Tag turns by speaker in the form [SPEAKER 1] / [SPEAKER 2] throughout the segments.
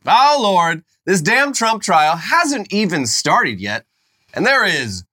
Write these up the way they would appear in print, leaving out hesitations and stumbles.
[SPEAKER 1] Oh, Lord, this damn Trump trial hasn't even started yet, and there is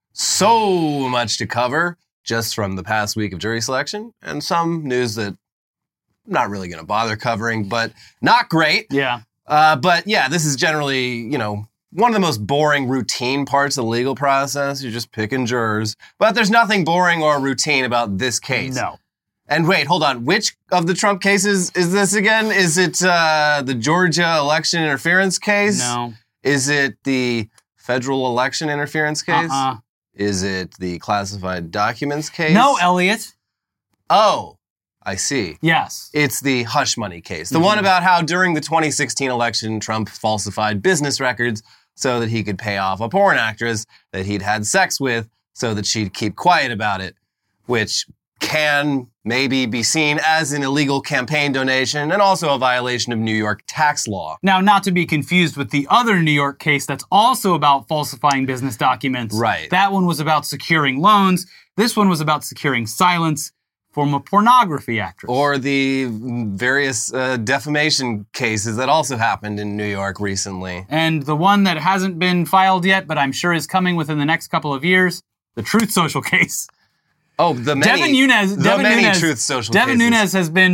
[SPEAKER 1] so much to cover just from the past week of jury selection and some news that I'm not really going to bother covering, but not great.
[SPEAKER 2] Yeah.
[SPEAKER 1] But yeah, this is generally, one of the most boring routine parts of the legal process. You're just picking jurors. But there's nothing boring or routine about this case.
[SPEAKER 2] No.
[SPEAKER 1] And wait, hold on. Which of the Trump cases is this again? Is it the Georgia election interference case?
[SPEAKER 2] No.
[SPEAKER 1] Is it the federal election interference case?
[SPEAKER 2] Uh-uh.
[SPEAKER 1] Is it the classified documents case?
[SPEAKER 2] No, Elliot.
[SPEAKER 1] Oh, I see.
[SPEAKER 2] Yes.
[SPEAKER 1] It's the hush money case. The one about how during the 2016 election, Trump falsified business records so that he could pay off a porn actress that he'd had sex with so that she'd keep quiet about it, which can maybe be seen as an illegal campaign donation and also a violation of New York tax law.
[SPEAKER 2] Now, not to be confused with the other New York case that's also about falsifying business documents.
[SPEAKER 1] Right.
[SPEAKER 2] That one was about securing loans. This one was about securing silence from a pornography actress.
[SPEAKER 1] Or the various defamation cases that also happened in New York recently.
[SPEAKER 2] And the one that hasn't been filed yet, but I'm sure is coming within the next couple of years, the Truth Social case.
[SPEAKER 1] Oh, the many Truth Social
[SPEAKER 2] Devin
[SPEAKER 1] cases.
[SPEAKER 2] Nunes has been,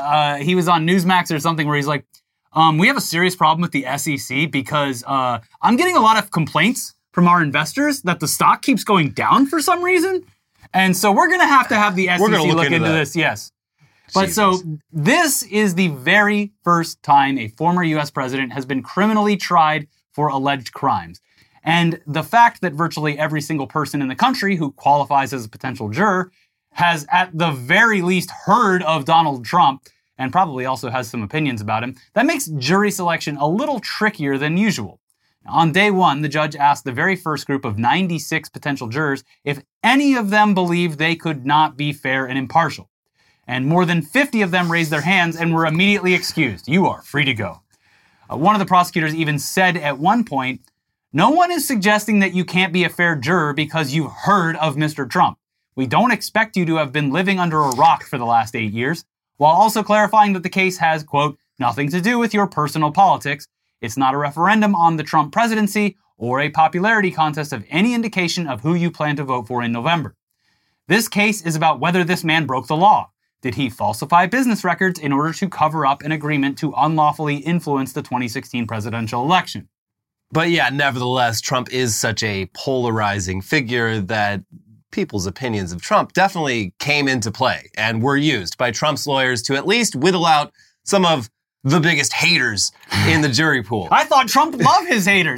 [SPEAKER 2] he was on Newsmax or something where he's like, we have a serious problem with the SEC because I'm getting a lot of complaints from our investors that the stock keeps going down for some reason. And so we're going to have the SEC look into this, yes. But
[SPEAKER 1] Jesus.
[SPEAKER 2] so this is the very first time a former U.S. president has been criminally tried for alleged crimes. And the fact that virtually every single person in the country who qualifies as a potential juror has at the very least heard of Donald Trump and probably also has some opinions about him, that makes jury selection a little trickier than usual. On day one, the judge asked the very first group of 96 potential jurors if any of them believed they could not be fair and impartial. And more than 50 of them raised their hands and were immediately excused. You are free to go. One of the prosecutors even said at one point, "No one is suggesting that you can't be a fair juror because you've heard of Mr. Trump. We don't expect you to have been living under a rock for the last 8 years," while also clarifying that the case has, quote, "nothing to do with your personal politics. It's not a referendum on the Trump presidency or a popularity contest of any indication of who you plan to vote for in November. This case is about whether this man broke the law. Did he falsify business records in order to cover up an agreement to unlawfully influence the 2016 presidential election?"
[SPEAKER 1] But yeah, nevertheless, Trump is such a polarizing figure that people's opinions of Trump definitely came into play and were used by Trump's lawyers to at least whittle out some of the biggest haters in the jury pool.
[SPEAKER 2] I thought Trump loved his haters.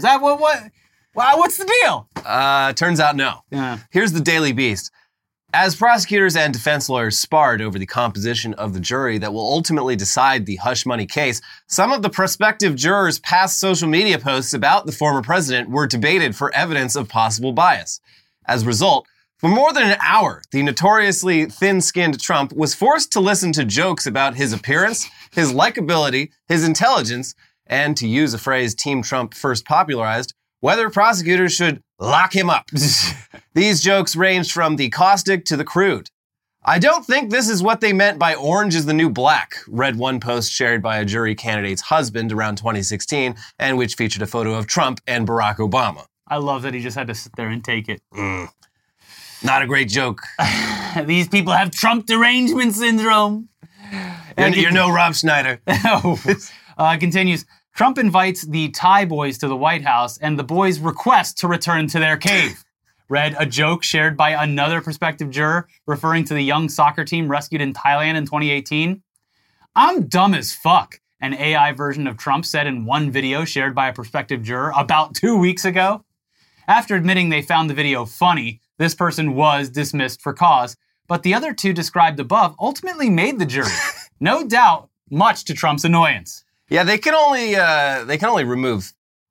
[SPEAKER 2] What's the deal?
[SPEAKER 1] Turns out no.
[SPEAKER 2] Yeah.
[SPEAKER 1] Here's the Daily Beast. As prosecutors and defense lawyers sparred over the composition of the jury that will ultimately decide the hush money case, some of the prospective jurors' past social media posts about the former president were debated for evidence of possible bias. As a result, for more than an hour, the notoriously thin-skinned Trump was forced to listen to jokes about his appearance, his likability, his intelligence, and, to use a phrase Team Trump first popularized, whether prosecutors should lock him up. These jokes ranged from the caustic to the crude. "I don't think this is what they meant by orange is the new black," read one post shared by a jury candidate's husband around 2016, and which featured a photo of Trump and Barack Obama.
[SPEAKER 2] I love that he just had to sit there and take it.
[SPEAKER 1] Not a great joke.
[SPEAKER 2] These people have Trump derangement syndrome.
[SPEAKER 1] You're no Rob Schneider.
[SPEAKER 2] Continues. Trump invites the Thai boys to the White House and the boys request to return to their cave. Read a joke shared by another prospective juror referring to the young soccer team rescued in Thailand in 2018. "I'm dumb as fuck," an AI version of Trump said in one video shared by a prospective juror about 2 weeks ago. After admitting they found the video funny, this person was dismissed for cause, but the other two described above ultimately made the jury. No doubt, much to Trump's annoyance.
[SPEAKER 1] Yeah, they can only remove.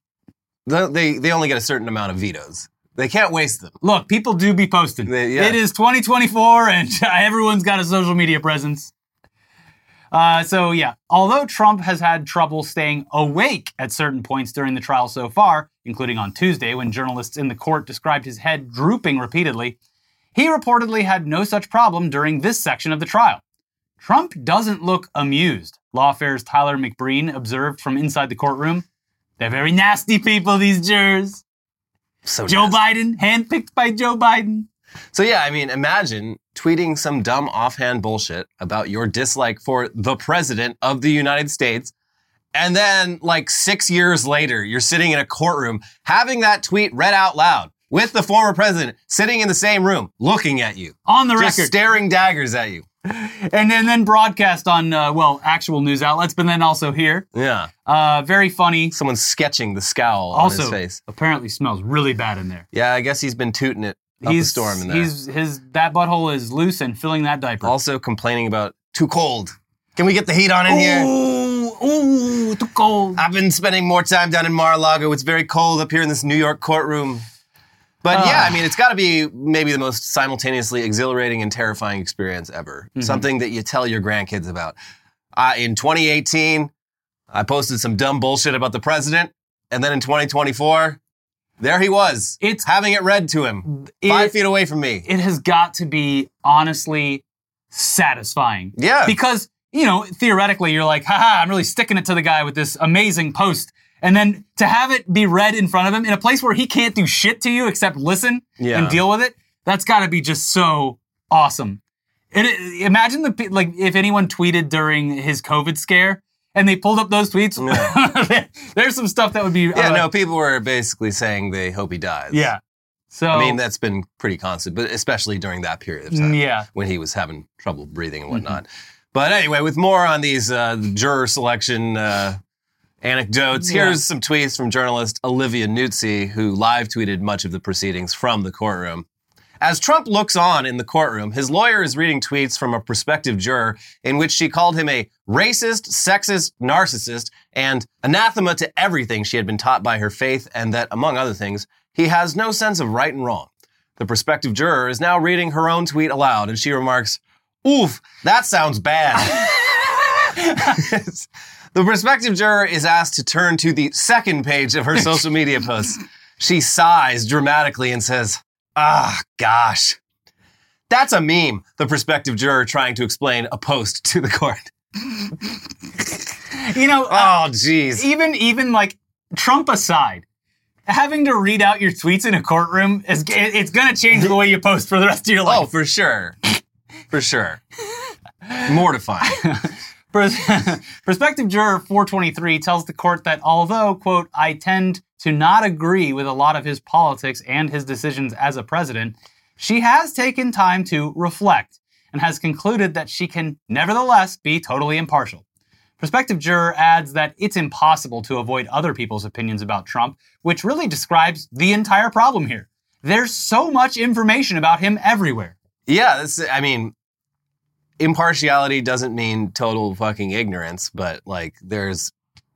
[SPEAKER 1] They only get a certain amount of vetoes. They can't waste them.
[SPEAKER 2] Look, people do be posting. It is 2024 and everyone's got a social media presence. Although Trump has had trouble staying awake at certain points during the trial so far, including on Tuesday when journalists in the court described his head drooping repeatedly, he reportedly had no such problem during this section of the trial. Trump doesn't look amused, Lawfare's Tyler McBreen observed from inside the courtroom. They're very nasty people, these jurors.
[SPEAKER 1] So
[SPEAKER 2] Joe
[SPEAKER 1] nasty.
[SPEAKER 2] Biden, handpicked by Joe Biden.
[SPEAKER 1] So yeah, I mean, imagine tweeting some dumb offhand bullshit about your dislike for the president of the United States. And then like 6 years later, you're sitting in a courtroom having that tweet read out loud with the former president sitting in the same room, looking at you.
[SPEAKER 2] On the
[SPEAKER 1] Just
[SPEAKER 2] record.
[SPEAKER 1] staring daggers at you.
[SPEAKER 2] And then broadcast on, actual news outlets, but then also here.
[SPEAKER 1] Yeah.
[SPEAKER 2] Very funny.
[SPEAKER 1] Someone's sketching the scowl
[SPEAKER 2] Also,
[SPEAKER 1] on his face.
[SPEAKER 2] apparently smells really bad in there.
[SPEAKER 1] Yeah, I guess he's been tooting it up a storm in there.
[SPEAKER 2] That butthole is loose and filling that diaper.
[SPEAKER 1] Also complaining about too cold. Can we get the heat on in here?
[SPEAKER 2] Ooh, too cold.
[SPEAKER 1] I've been spending more time down in Mar-a-Lago. It's very cold up here in this New York courtroom. But yeah, I mean, it's got to be maybe the most simultaneously exhilarating and terrifying experience ever.
[SPEAKER 2] Mm-hmm.
[SPEAKER 1] Something that you tell your grandkids about. In 2018, I posted some dumb bullshit about the president. And then in 2024, there he was, having it read to him 5 feet away from me.
[SPEAKER 2] It has got to be honestly satisfying.
[SPEAKER 1] Yeah.
[SPEAKER 2] Because, theoretically, you're like, haha, I'm really sticking it to the guy with this amazing post. And then to have it be read in front of him in a place where he can't do shit to you except listen and deal with it, that's got to be just so awesome. Imagine if anyone tweeted during his COVID scare and they pulled up those tweets. Yeah. There's some stuff that would be.
[SPEAKER 1] People were basically saying they hope he dies.
[SPEAKER 2] Yeah. So
[SPEAKER 1] I mean, that's been pretty constant, but especially during that period of time.
[SPEAKER 2] Yeah.
[SPEAKER 1] When he was having trouble breathing and whatnot. Mm-hmm. But anyway, with more on these juror selection anecdotes, here's some tweets from journalist Olivia Nuzzi, who live tweeted much of the proceedings from the courtroom. As Trump looks on in the courtroom, his lawyer is reading tweets from a prospective juror in which she called him a racist, sexist, narcissist, and anathema to everything she had been taught by her faith, and that, among other things, he has no sense of right and wrong. The prospective juror is now reading her own tweet aloud, and she remarks, "Oof, that sounds bad." The prospective juror is asked to turn to the second page of her social media post. She sighs dramatically and says, "Ah, gosh. That's a meme," the prospective juror trying to explain a post to the court. Oh, geez.
[SPEAKER 2] Even like Trump aside, having to read out your tweets in a courtroom, it's going to change the way you post for the rest of your life.
[SPEAKER 1] Oh, for sure. For sure. Mortifying.
[SPEAKER 2] Prospective juror 423 tells the court that although, quote, "I tend to not agree with a lot of his politics and his decisions as a president," she has taken time to reflect and has concluded that she can nevertheless be totally impartial. Prospective juror adds that it's impossible to avoid other people's opinions about Trump, which really describes the entire problem here. There's so much information about him everywhere.
[SPEAKER 1] Yeah, impartiality doesn't mean total fucking ignorance, but there's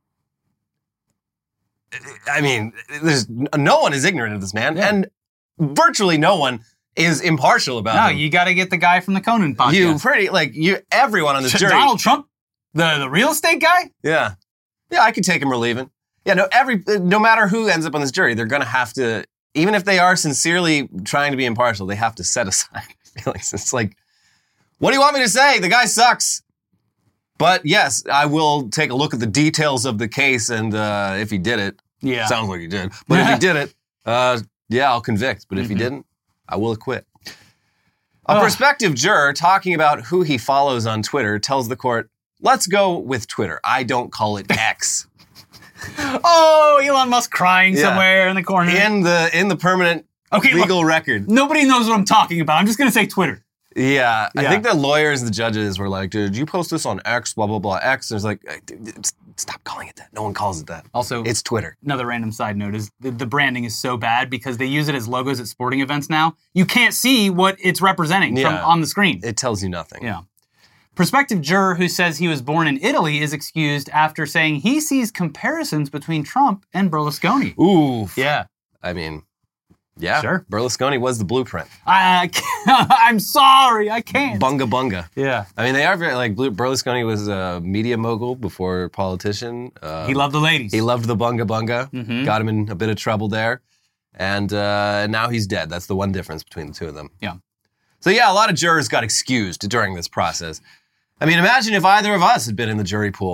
[SPEAKER 1] no one is ignorant of this man, and virtually no one is impartial about him.
[SPEAKER 2] No, you got to get the guy from the Conan podcast.
[SPEAKER 1] Everyone on this jury.
[SPEAKER 2] Donald Trump, the real estate guy?
[SPEAKER 1] Yeah. Yeah, I could take him or leave him. Yeah, no matter who ends up on this jury, they're going to have to, even if they are sincerely trying to be impartial, they have to set aside feelings. It's like, what do you want me to say? The guy sucks. But yes, I will take a look at the details of the case, and if he did it, sounds like he did. But if he did it, I'll convict. But if he didn't, I will acquit. A prospective juror talking about who he follows on Twitter tells the court, "Let's go with Twitter. I don't call it X."
[SPEAKER 2] Oh, Elon Musk crying somewhere in the corner.
[SPEAKER 1] In the permanent legal record.
[SPEAKER 2] Nobody knows what I'm talking about. I'm just going to say Twitter.
[SPEAKER 1] Yeah, I think the lawyers and the judges were like, "Did you post this on X, blah, blah, blah, X?" And it's like, stop calling it that. No one calls it that. Also, it's Twitter.
[SPEAKER 2] Another random side note is the branding is so bad because they use it as logos at sporting events now. You can't see what it's representing from on the screen.
[SPEAKER 1] It tells you nothing.
[SPEAKER 2] Yeah. Prospective juror who says he was born in Italy is excused after saying he sees comparisons between Trump and Berlusconi.
[SPEAKER 1] Ooh.
[SPEAKER 2] Yeah.
[SPEAKER 1] Yeah, sure. Berlusconi was the blueprint.
[SPEAKER 2] I'm sorry, I can't.
[SPEAKER 1] Bunga bunga.
[SPEAKER 2] Yeah.
[SPEAKER 1] I mean, they are very, Berlusconi was a media mogul before politician.
[SPEAKER 2] He loved the ladies.
[SPEAKER 1] He loved the bunga bunga. Mm-hmm. Got him in a bit of trouble there. And now he's dead. That's the one difference between the two of them.
[SPEAKER 2] Yeah.
[SPEAKER 1] So yeah, a lot of jurors got excused during this process. I mean, imagine if either of us had been in the jury pool.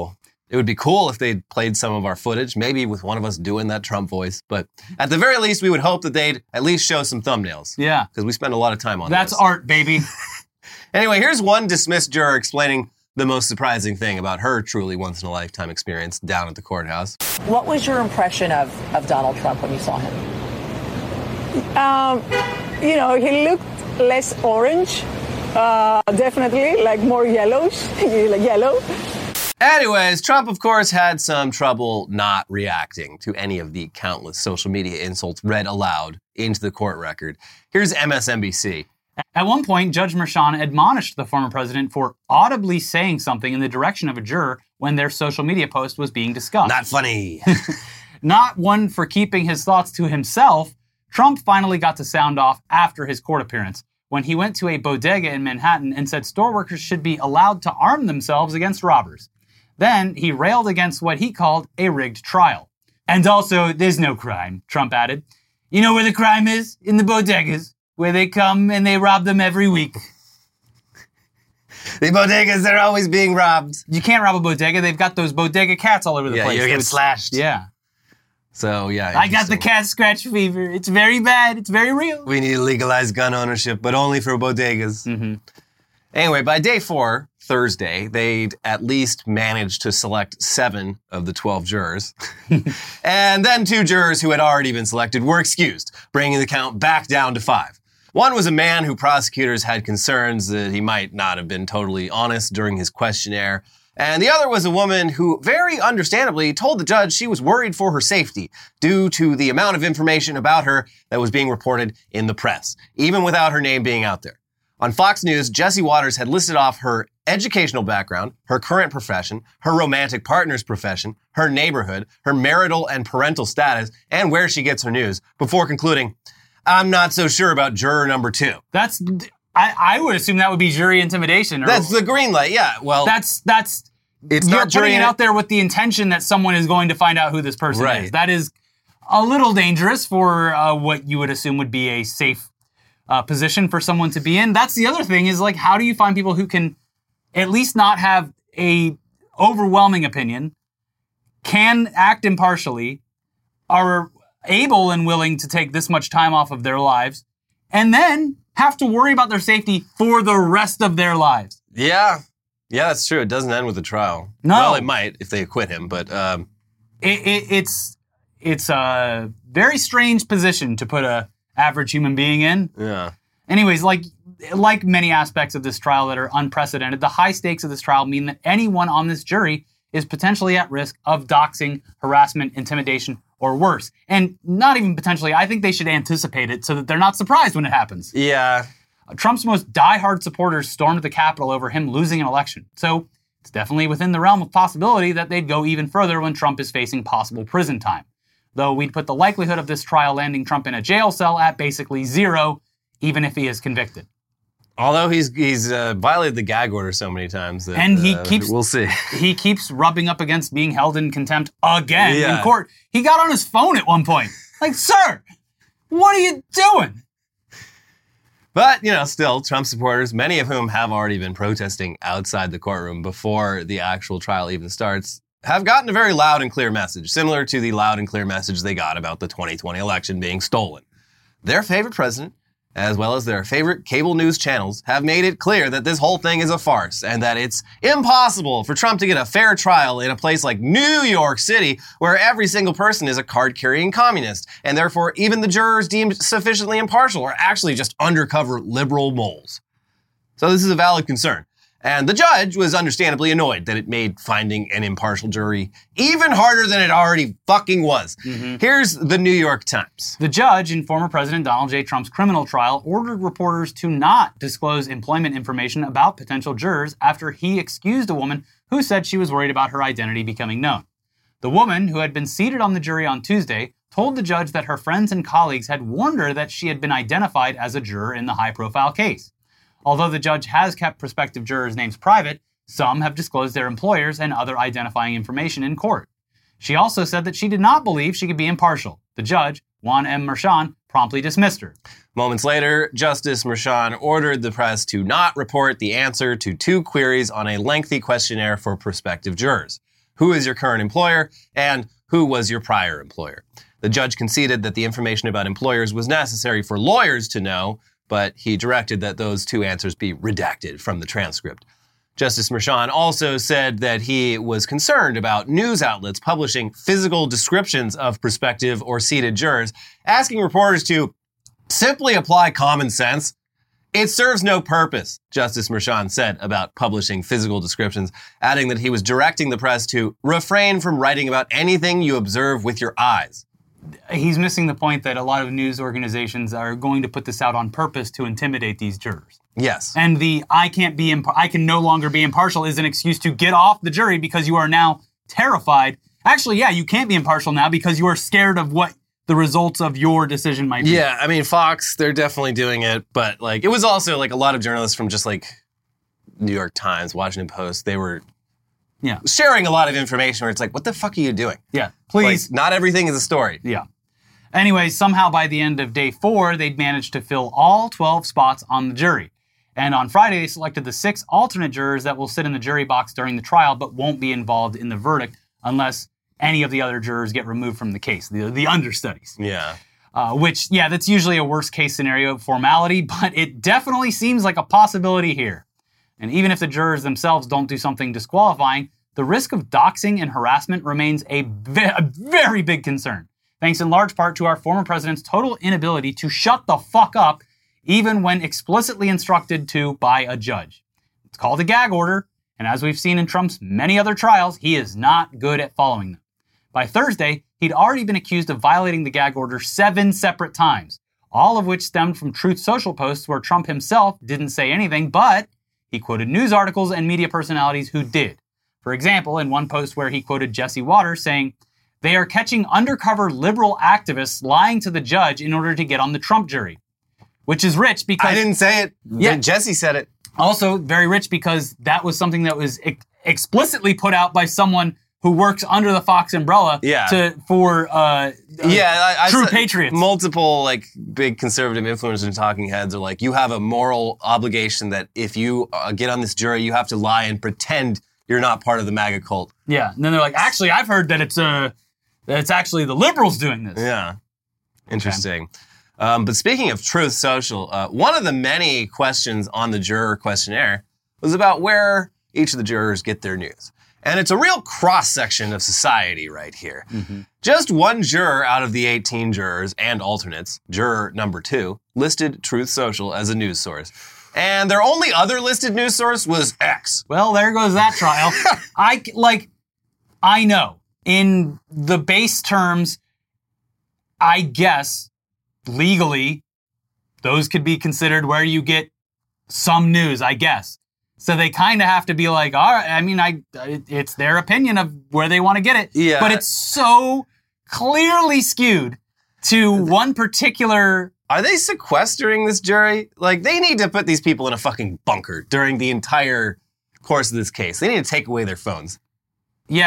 [SPEAKER 1] It would be cool if they'd played some of our footage, maybe with one of us doing that Trump voice. But at the very least, we would hope that they'd at least show some thumbnails.
[SPEAKER 2] Yeah.
[SPEAKER 1] Because we spend a lot of time on
[SPEAKER 2] That's
[SPEAKER 1] this.
[SPEAKER 2] art, baby.
[SPEAKER 1] Anyway, here's one dismissed juror explaining the most surprising thing about her truly once-in-a-lifetime experience down at the courthouse.
[SPEAKER 3] What was your impression of Donald Trump when you saw him?
[SPEAKER 4] He looked less orange, definitely, like more yellowish, like yellow.
[SPEAKER 1] Anyways, Trump, of course, had some trouble not reacting to any of the countless social media insults read aloud into the court record. Here's MSNBC.
[SPEAKER 2] At one point, Judge Merchan admonished the former president for audibly saying something in the direction of a juror when their social media post was being discussed.
[SPEAKER 1] Not funny.
[SPEAKER 2] Not one for keeping his thoughts to himself, Trump finally got to sound off after his court appearance when he went to a bodega in Manhattan and said store workers should be allowed to arm themselves against robbers. Then he railed against what he called a rigged trial. And also, there's no crime, Trump added. You know where the crime is? In the bodegas, where they come and they rob them every week.
[SPEAKER 1] The bodegas, they're always being robbed.
[SPEAKER 2] You can't rob a bodega. They've got those bodega cats all over the place.
[SPEAKER 1] Yeah, you get slashed.
[SPEAKER 2] Yeah.
[SPEAKER 1] So, yeah.
[SPEAKER 2] I got the cat scratch fever. It's very bad. It's very real.
[SPEAKER 1] We need to legalize gun ownership, but only for bodegas.
[SPEAKER 2] Mm-hmm.
[SPEAKER 1] Anyway, by day 4, Thursday, they'd at least managed to select 7 of the 12 jurors. And then 2 jurors who had already been selected were excused, bringing the count back down to 5. One was a man who prosecutors had concerns that he might not have been totally honest during his questionnaire. And the other was a woman who, very understandably, told the judge she was worried for her safety due to the amount of information about her that was being reported in the press, even without her name being out there. On Fox News, Jesse Waters had listed off her educational background, her current profession, her romantic partner's profession, her neighborhood, her marital and parental status, and where she gets her news, before concluding, I'm not so sure about juror number 2.
[SPEAKER 2] I would assume that would be jury intimidation.
[SPEAKER 1] That's the green light, yeah. Well,
[SPEAKER 2] it's
[SPEAKER 1] you're
[SPEAKER 2] not putting it out there with the intention that someone is going to find out who this person
[SPEAKER 1] Right.
[SPEAKER 2] is. That is a little dangerous for what you would assume would be a safe position for someone to be in. That's the other thing is like, how do you find people who can at least not have a overwhelming opinion, can act impartially, are able and willing to take this much time off of their lives, and then have to worry about their safety for the rest of their lives?
[SPEAKER 1] Yeah. Yeah, that's true. It doesn't end with a trial.
[SPEAKER 2] No.
[SPEAKER 1] Well, it might if they acquit him, but...
[SPEAKER 2] It's a very strange position to put a average human being in.
[SPEAKER 1] Yeah.
[SPEAKER 2] Anyways, like many aspects of this trial that are unprecedented, the high stakes of this trial mean that anyone on this jury is potentially at risk of doxing, harassment, intimidation, or worse. And not even potentially, I think they should anticipate it so that they're not surprised when it happens.
[SPEAKER 1] Yeah.
[SPEAKER 2] Trump's most diehard supporters stormed the Capitol over him losing an election. So it's definitely within the realm of possibility that they'd go even further when Trump is facing possible prison time. Though we'd put the likelihood of this trial landing Trump in a jail cell at basically 0, even if he is convicted.
[SPEAKER 1] Although he's violated the gag order so many times that
[SPEAKER 2] And
[SPEAKER 1] we'll see.
[SPEAKER 2] He keeps rubbing up against being held in contempt again
[SPEAKER 1] Yeah.
[SPEAKER 2] in court. He got on his phone at one point. Like, sir, what are you doing?
[SPEAKER 1] But, still, Trump supporters, many of whom have already been protesting outside the courtroom before the actual trial even starts, have gotten a very loud and clear message, similar to the loud and clear message they got about the 2020 election being stolen. Their favorite president, as well as their favorite cable news channels, have made it clear that this whole thing is a farce and that it's impossible for Trump to get a fair trial in a place like New York City, where every single person is a card-carrying communist, and therefore even the jurors deemed sufficiently impartial are actually just undercover liberal moles. So this is a valid concern. And the judge was understandably annoyed that it made finding an impartial jury even harder than it already fucking was.
[SPEAKER 2] Mm-hmm.
[SPEAKER 1] Here's the New York Times.
[SPEAKER 2] The judge in former President Donald J. Trump's criminal trial ordered reporters to not disclose employment information about potential jurors after he excused a woman who said she was worried about her identity becoming known. The woman, who had been seated on the jury on Tuesday, told the judge that her friends and colleagues had warned her that she had been identified as a juror in the high-profile case. Although the judge has kept prospective jurors' names private, some have disclosed their employers and other identifying information in court. She also said that she did not believe she could be impartial. The judge, Juan M. Merchan, promptly dismissed her.
[SPEAKER 1] Moments later, Justice Merchan ordered the press to not report the answer to 2 queries on a lengthy questionnaire for prospective jurors. who is your current employer and who was your prior employer. The judge conceded that the information about employers was necessary for lawyers to know, but he directed that those two answers be redacted from the transcript. Justice Merchan also said that he was concerned about news outlets publishing physical descriptions of prospective or seated jurors, asking reporters to simply apply common sense. It serves no purpose, Justice Merchan said about publishing physical descriptions, adding that he was directing the press to refrain from writing about anything you observe with your eyes.
[SPEAKER 2] He's missing the point that a lot of news organizations are going to put this out on purpose to intimidate these jurors.
[SPEAKER 1] Yes.
[SPEAKER 2] And the I can no longer be impartial is an excuse to get off the jury because you are now terrified. Actually, yeah, you can't be impartial now because you are scared of what the results of your decision might be.
[SPEAKER 1] Yeah, I mean, Fox, they're definitely doing it, but like it was also like a lot of journalists from just like New York Times, Washington Post, they were sharing a lot of information where it's like, what the fuck are you doing?
[SPEAKER 2] Yeah, please.
[SPEAKER 1] Like, not everything is a story.
[SPEAKER 2] Yeah. Anyway, somehow by the end of day 4, they'd managed to fill all 12 spots on the jury. And on Friday, they selected the 6 alternate jurors that will sit in the jury box during the trial, but won't be involved in the verdict unless any of the other jurors get removed from the case, the understudies.
[SPEAKER 1] Yeah.
[SPEAKER 2] Which, that's usually a worst case scenario formality, but it definitely seems like a possibility here. And even if the jurors themselves don't do something disqualifying, the risk of doxing and harassment remains a very big concern, thanks in large part to our former president's total inability to shut the fuck up, even when explicitly instructed to by a judge. It's called a gag order, and as we've seen in Trump's many other trials, he is not good at following them. By Thursday, he'd already been accused of violating the gag order 7 separate times, all of which stemmed from Truth Social posts where Trump himself didn't say anything, but he quoted news articles and media personalities who did. For example, in one post where he quoted Jesse Waters saying, "They are catching undercover liberal activists lying to the judge in order to get on the Trump jury." Which is rich because...
[SPEAKER 1] I didn't say it.
[SPEAKER 2] Yeah.
[SPEAKER 1] Jesse said it.
[SPEAKER 2] Also very rich because that was something that was explicitly put out by someone who works under the Fox umbrella for true patriots.
[SPEAKER 1] Multiple like big conservative influencers and talking heads are like, you have a moral obligation that if you get on this jury, you have to lie and pretend you're not part of the MAGA cult.
[SPEAKER 2] Yeah, and then they're like, actually, I've heard that it's actually the liberals doing this.
[SPEAKER 1] Yeah, interesting. Okay. But speaking of Truth Social, one of the many questions on the juror questionnaire was about where each of the jurors get their news. And it's a real cross-section of society right here. Mm-hmm. Just one juror out of the 18 jurors and alternates, juror number 2, listed Truth Social as a news source. And their only other listed news source was X.
[SPEAKER 2] Well, there goes that trial. I know. In the base terms, I guess... legally, those could be considered where you get some news, I guess. So they kind of have to be like, all right, I mean, it's their opinion of where they want to get it.
[SPEAKER 1] Yeah.
[SPEAKER 2] But it's so clearly skewed to one particular...
[SPEAKER 1] Are they sequestering this jury? Like, they need to put these people in a fucking bunker during the entire course of this case. They need to take away their phones.
[SPEAKER 2] Yeah,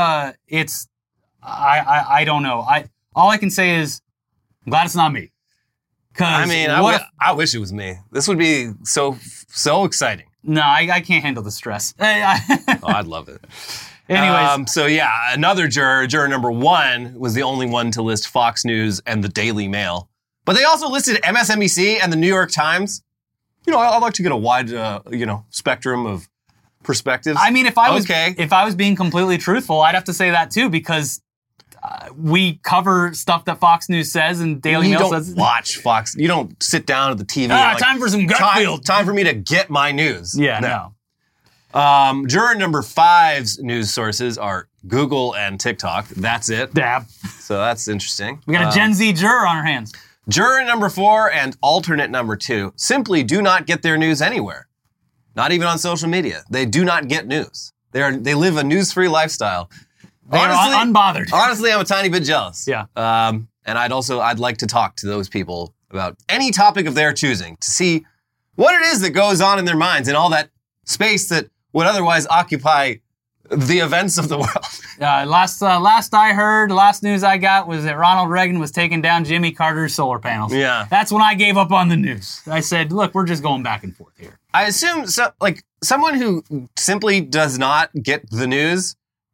[SPEAKER 2] I don't know. All I can say is, I'm glad it's not me.
[SPEAKER 1] I mean, I wish it was me. This would be so exciting.
[SPEAKER 2] No, I can't handle the stress.
[SPEAKER 1] I'd love it.
[SPEAKER 2] Anyways.
[SPEAKER 1] So yeah, another juror number 1, was the only one to list Fox News and the Daily Mail. But they also listed MSNBC and the New York Times. You know, I'd like to get a wide, spectrum of perspectives.
[SPEAKER 2] I mean, if I was being completely truthful, I'd have to say that too, because we cover stuff that Fox News says and Daily Mail says.
[SPEAKER 1] You don't watch Fox. You don't sit down at the TV.
[SPEAKER 2] Time for some Gutfield.
[SPEAKER 1] Time for me to get my news.
[SPEAKER 2] Yeah, no.
[SPEAKER 1] Juror number 5's news sources are Google and TikTok. That's it.
[SPEAKER 2] Dab.
[SPEAKER 1] So that's interesting.
[SPEAKER 2] We got a Gen Z juror on our hands.
[SPEAKER 1] Juror number 4 and alternate number 2 simply do not get their news anywhere. Not even on social media. They do not get news. They live a news-free lifestyle.
[SPEAKER 2] They're unbothered.
[SPEAKER 1] Honestly, I'm a tiny bit jealous.
[SPEAKER 2] Yeah.
[SPEAKER 1] And I'd like to talk to those people about any topic of their choosing to see what it is that goes on in their minds and all that space that would otherwise occupy the events of the world.
[SPEAKER 2] Last news I got was that Ronald Reagan was taking down Jimmy Carter's solar panels.
[SPEAKER 1] Yeah.
[SPEAKER 2] That's when I gave up on the news. I said, look, we're just going back and forth here.
[SPEAKER 1] I assume someone who simply does not get the news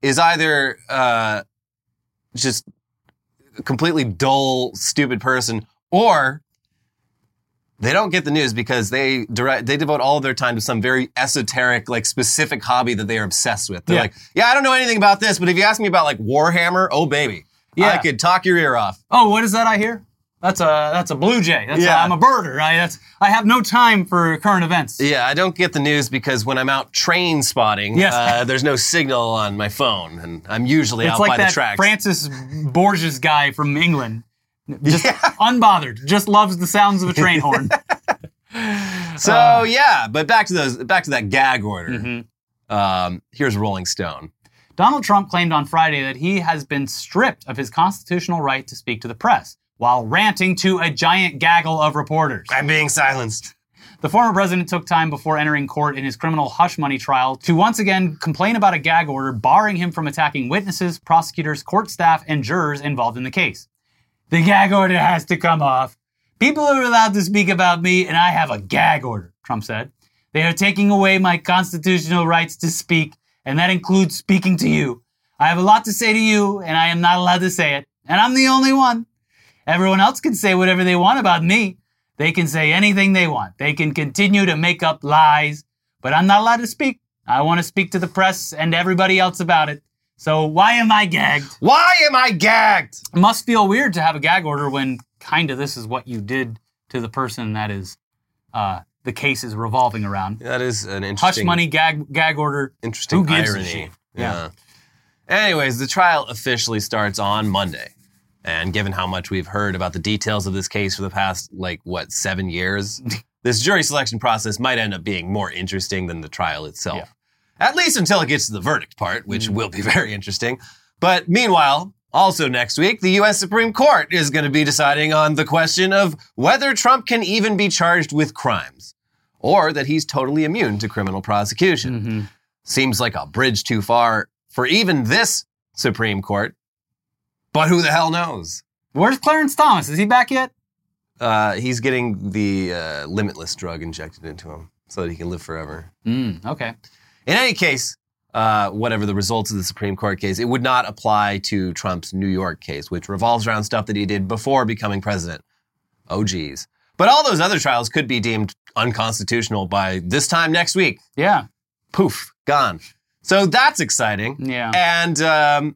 [SPEAKER 1] is either just a completely dull, stupid person, or they don't get the news because they devote all of their time to some very esoteric, like specific hobby that they are obsessed with. They're like, yeah, I don't know anything about this, but if you ask me about like Warhammer, oh baby, I could talk your ear off.
[SPEAKER 2] Oh, what is that I hear? That's a blue jay. I'm a birder. I have no time for current events.
[SPEAKER 1] Yeah, I don't get the news because when I'm out train spotting, there's no signal on my phone, and I'm usually out by the tracks.
[SPEAKER 2] It's like that Francis Borges guy from England. Just unbothered, just loves the sounds of a train horn.
[SPEAKER 1] So but back to that gag order. Here's Rolling Stone.
[SPEAKER 2] Donald Trump claimed on Friday that he has been stripped of his constitutional right to speak to the press while ranting to a giant gaggle of reporters.
[SPEAKER 1] I'm being silenced.
[SPEAKER 2] The former president took time before entering court in his criminal hush money trial to once again complain about a gag order barring him from attacking witnesses, prosecutors, court staff, and jurors involved in the case. The gag order has to come off. People are allowed to speak about me, and I have a gag order, Trump said. They are taking away my constitutional rights to speak, and that includes speaking to you. I have a lot to say to you, and I am not allowed to say it. And I'm the only one. Everyone else can say whatever they want about me. They can say anything they want. They can continue to make up lies, but I'm not allowed to speak. I want to speak to the press and everybody else about it. So why am I gagged?
[SPEAKER 1] Why am I gagged?
[SPEAKER 2] It must feel weird to have a gag order when kind of this is what you did to the person that is the case is revolving around.
[SPEAKER 1] That is an interesting...
[SPEAKER 2] Hush money, gag order.
[SPEAKER 1] Interesting
[SPEAKER 2] Who gives
[SPEAKER 1] irony.
[SPEAKER 2] a shit?
[SPEAKER 1] Yeah. Anyways, the trial officially starts on Monday. And given how much we've heard about the details of this case for the past, 7 years, this jury selection process might end up being more interesting than the trial itself.
[SPEAKER 2] Yeah.
[SPEAKER 1] At least until it gets to the verdict part, which will be very interesting. But meanwhile, also next week, the U.S. Supreme Court is going to be deciding on the question of whether Trump can even be charged with crimes, or that he's totally immune to criminal prosecution.
[SPEAKER 2] Mm-hmm.
[SPEAKER 1] Seems like a bridge too far for even this Supreme Court, but who the hell knows?
[SPEAKER 2] Where's Clarence Thomas? Is he back yet?
[SPEAKER 1] He's getting the Limitless drug injected into him so that he can live forever.
[SPEAKER 2] Okay.
[SPEAKER 1] In any case, whatever the results of the Supreme Court case, it would not apply to Trump's New York case, which revolves around stuff that he did before becoming president. Oh, geez. But all those other trials could be deemed unconstitutional by this time next week.
[SPEAKER 2] Yeah.
[SPEAKER 1] Poof, gone. So that's exciting.
[SPEAKER 2] Yeah.
[SPEAKER 1] And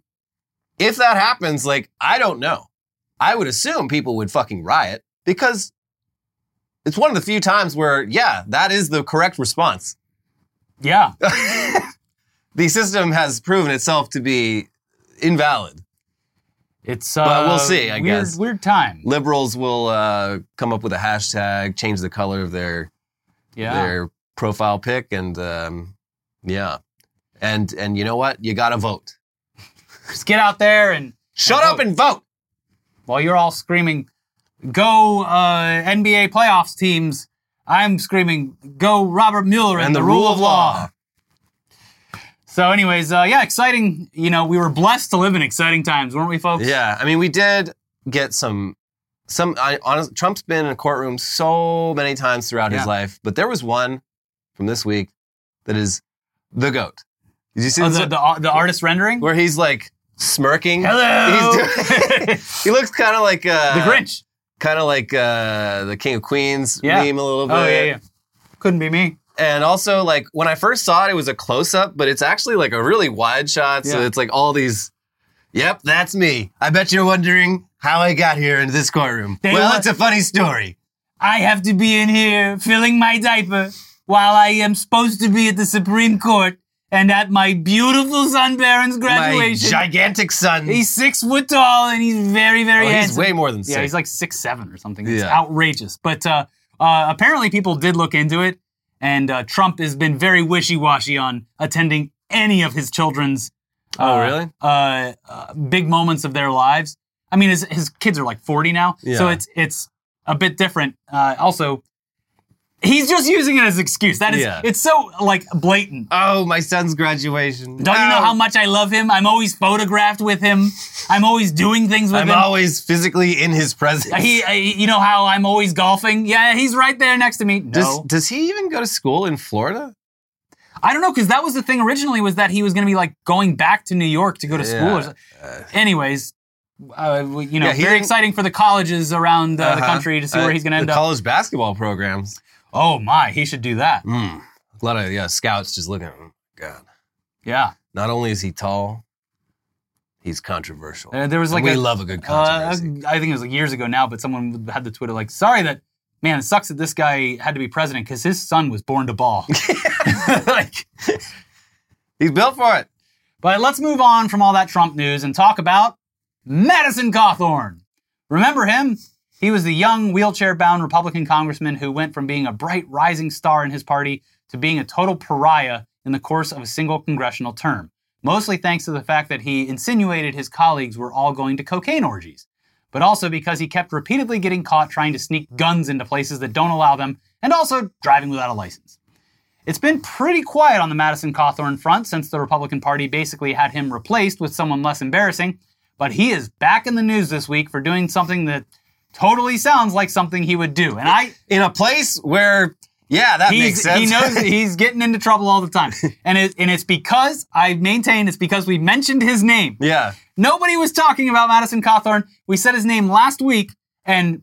[SPEAKER 1] if that happens, I don't know. I would assume people would fucking riot because it's one of the few times where, that is the correct response.
[SPEAKER 2] Yeah.
[SPEAKER 1] The system has proven itself to be invalid.
[SPEAKER 2] It's
[SPEAKER 1] but we'll see, I guess.
[SPEAKER 2] Weird time.
[SPEAKER 1] Liberals will come up with a hashtag, change the color of their profile pic, and And you know what? You gotta vote.
[SPEAKER 2] Just get out there and
[SPEAKER 1] shut up and vote.
[SPEAKER 2] While you're all screaming, "Go NBA playoffs teams!" I'm screaming, "Go Robert Mueller and the rule of law." So anyways, exciting. You know, we were blessed to live in exciting times, weren't we, folks?
[SPEAKER 1] Yeah, I mean, we did get honestly, Trump's been in a courtroom so many times throughout his life, but there was one from this week that is the GOAT. Did you see
[SPEAKER 2] the artist rendering?
[SPEAKER 1] Where he's smirking.
[SPEAKER 2] Hello!
[SPEAKER 1] He looks kind of like...
[SPEAKER 2] the Grinch.
[SPEAKER 1] Kind of like the King of Queens meme a little bit.
[SPEAKER 2] Oh, yeah. Couldn't be me.
[SPEAKER 1] And also, when I first saw it, it was a close-up, but it's actually, a really wide shot. So it's, all these, yep, that's me. I bet you're wondering how I got here into this courtroom. It's a funny story.
[SPEAKER 2] I have to be in here filling my diaper while I am supposed to be at the Supreme Court and at my beautiful son Barron's graduation.
[SPEAKER 1] My gigantic son.
[SPEAKER 2] He's 6 foot tall and he's very, very handsome.
[SPEAKER 1] He's way more than 6.
[SPEAKER 2] Yeah, he's 6'7" or something. It's outrageous. But apparently people did look into it, and Trump has been very wishy-washy on attending any of his children's
[SPEAKER 1] really?
[SPEAKER 2] Big moments of their lives. I mean, his kids are 40 now, so it's a bit different. Also, he's just using it as an excuse. That is, it's so blatant.
[SPEAKER 1] Oh, my son's graduation.
[SPEAKER 2] Don't you know how much I love him? I'm always photographed with him. I'm always doing things with him.
[SPEAKER 1] I'm always physically in his presence.
[SPEAKER 2] You know how I'm always golfing? Yeah, he's right there next to me. No.
[SPEAKER 1] Does he even go to school in Florida?
[SPEAKER 2] I don't know, because that was the thing originally, was that he was going to be like going back to New York to go to school. Or something. Anyways, very exciting for the colleges around the country to see where he's going to end up.
[SPEAKER 1] College basketball programs.
[SPEAKER 2] Oh my, he should do that.
[SPEAKER 1] A lot of scouts just looking at him. God.
[SPEAKER 2] Yeah.
[SPEAKER 1] Not only is he tall, he's controversial.
[SPEAKER 2] There was
[SPEAKER 1] we love a good controversy.
[SPEAKER 2] I think it was like years ago now, but someone had the Twitter like, sorry that, man, it sucks that this guy had to be president because his son was born to ball.
[SPEAKER 1] He's built for it.
[SPEAKER 2] But let's move on from all that Trump news and talk about Madison Cawthorn. Remember him? He was the young, wheelchair-bound Republican congressman who went from being a bright, rising star in his party to being a total pariah in the course of a single congressional term, mostly thanks to the fact that he insinuated his colleagues were all going to cocaine orgies, but also because he kept repeatedly getting caught trying to sneak guns into places that don't allow them, and also driving without a license. It's been pretty quiet on the Madison Cawthorn front since the Republican Party basically had him replaced with someone less embarrassing, but he is back in the news this week for doing something that totally sounds like something he would do. And
[SPEAKER 1] in a place where, that makes sense.
[SPEAKER 2] He knows that he's getting into trouble all the time. And it's because, I maintain, it's because we mentioned his name.
[SPEAKER 1] Yeah.
[SPEAKER 2] Nobody was talking about Madison Cawthorn. We said his name last week, and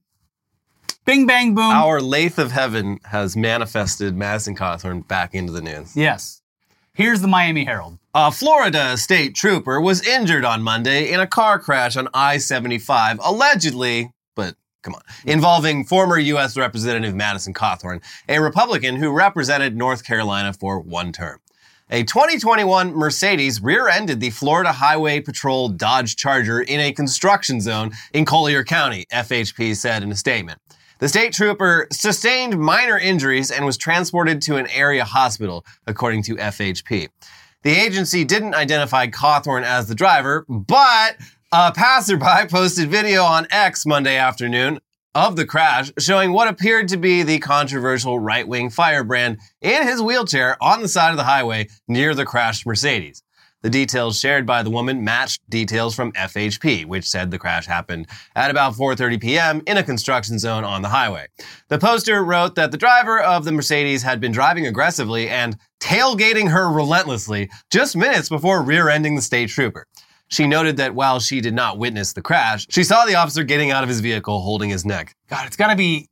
[SPEAKER 2] bing, bang, boom.
[SPEAKER 1] Our lathe of heaven has manifested Madison Cawthorn back into the news.
[SPEAKER 2] Yes. Here's the Miami Herald.
[SPEAKER 1] A Florida state trooper was injured on Monday in a car crash on I-75, allegedly, but come on, involving former U.S. Representative Madison Cawthorn, a Republican who represented North Carolina for one term. A 2021 Mercedes rear-ended the Florida Highway Patrol Dodge Charger in a construction zone in Collier County, FHP said in a statement. The state trooper sustained minor injuries and was transported to an area hospital, according to FHP. The agency didn't identify Cawthorn as the driver, but a passerby posted video on X Monday afternoon of the crash showing what appeared to be the controversial right-wing firebrand in his wheelchair on the side of the highway near the crashed Mercedes. The details shared by the woman matched details from FHP, which said the crash happened at about 4:30 p.m. in a construction zone on the highway. The poster wrote that the driver of the Mercedes had been driving aggressively and tailgating her relentlessly just minutes before rear-ending the state trooper. She noted that while she did not witness the crash, she saw the officer getting out of his vehicle holding his neck.
[SPEAKER 2] God, it's got to be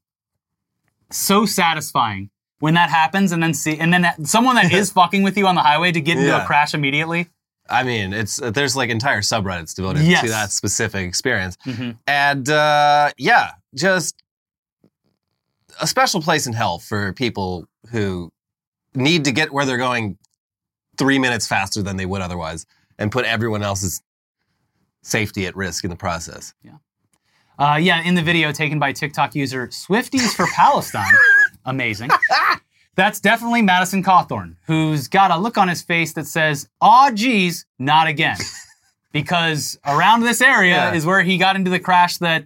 [SPEAKER 2] so satisfying when that happens and then someone that is fucking with you on the highway to get into a crash immediately.
[SPEAKER 1] I mean, there's like entire subreddits devoted to that specific experience.
[SPEAKER 2] Mm-hmm.
[SPEAKER 1] And just a special place in hell for people who need to get where they're going 3 minutes faster than they would otherwise and put everyone else's safety at risk in the process.
[SPEAKER 2] In the video taken by TikTok user Swifties for Palestine, amazing. That's definitely Madison Cawthorn, who's got a look on his face that says, "Aw, geez, not again." Because around this area is where he got into the crash that,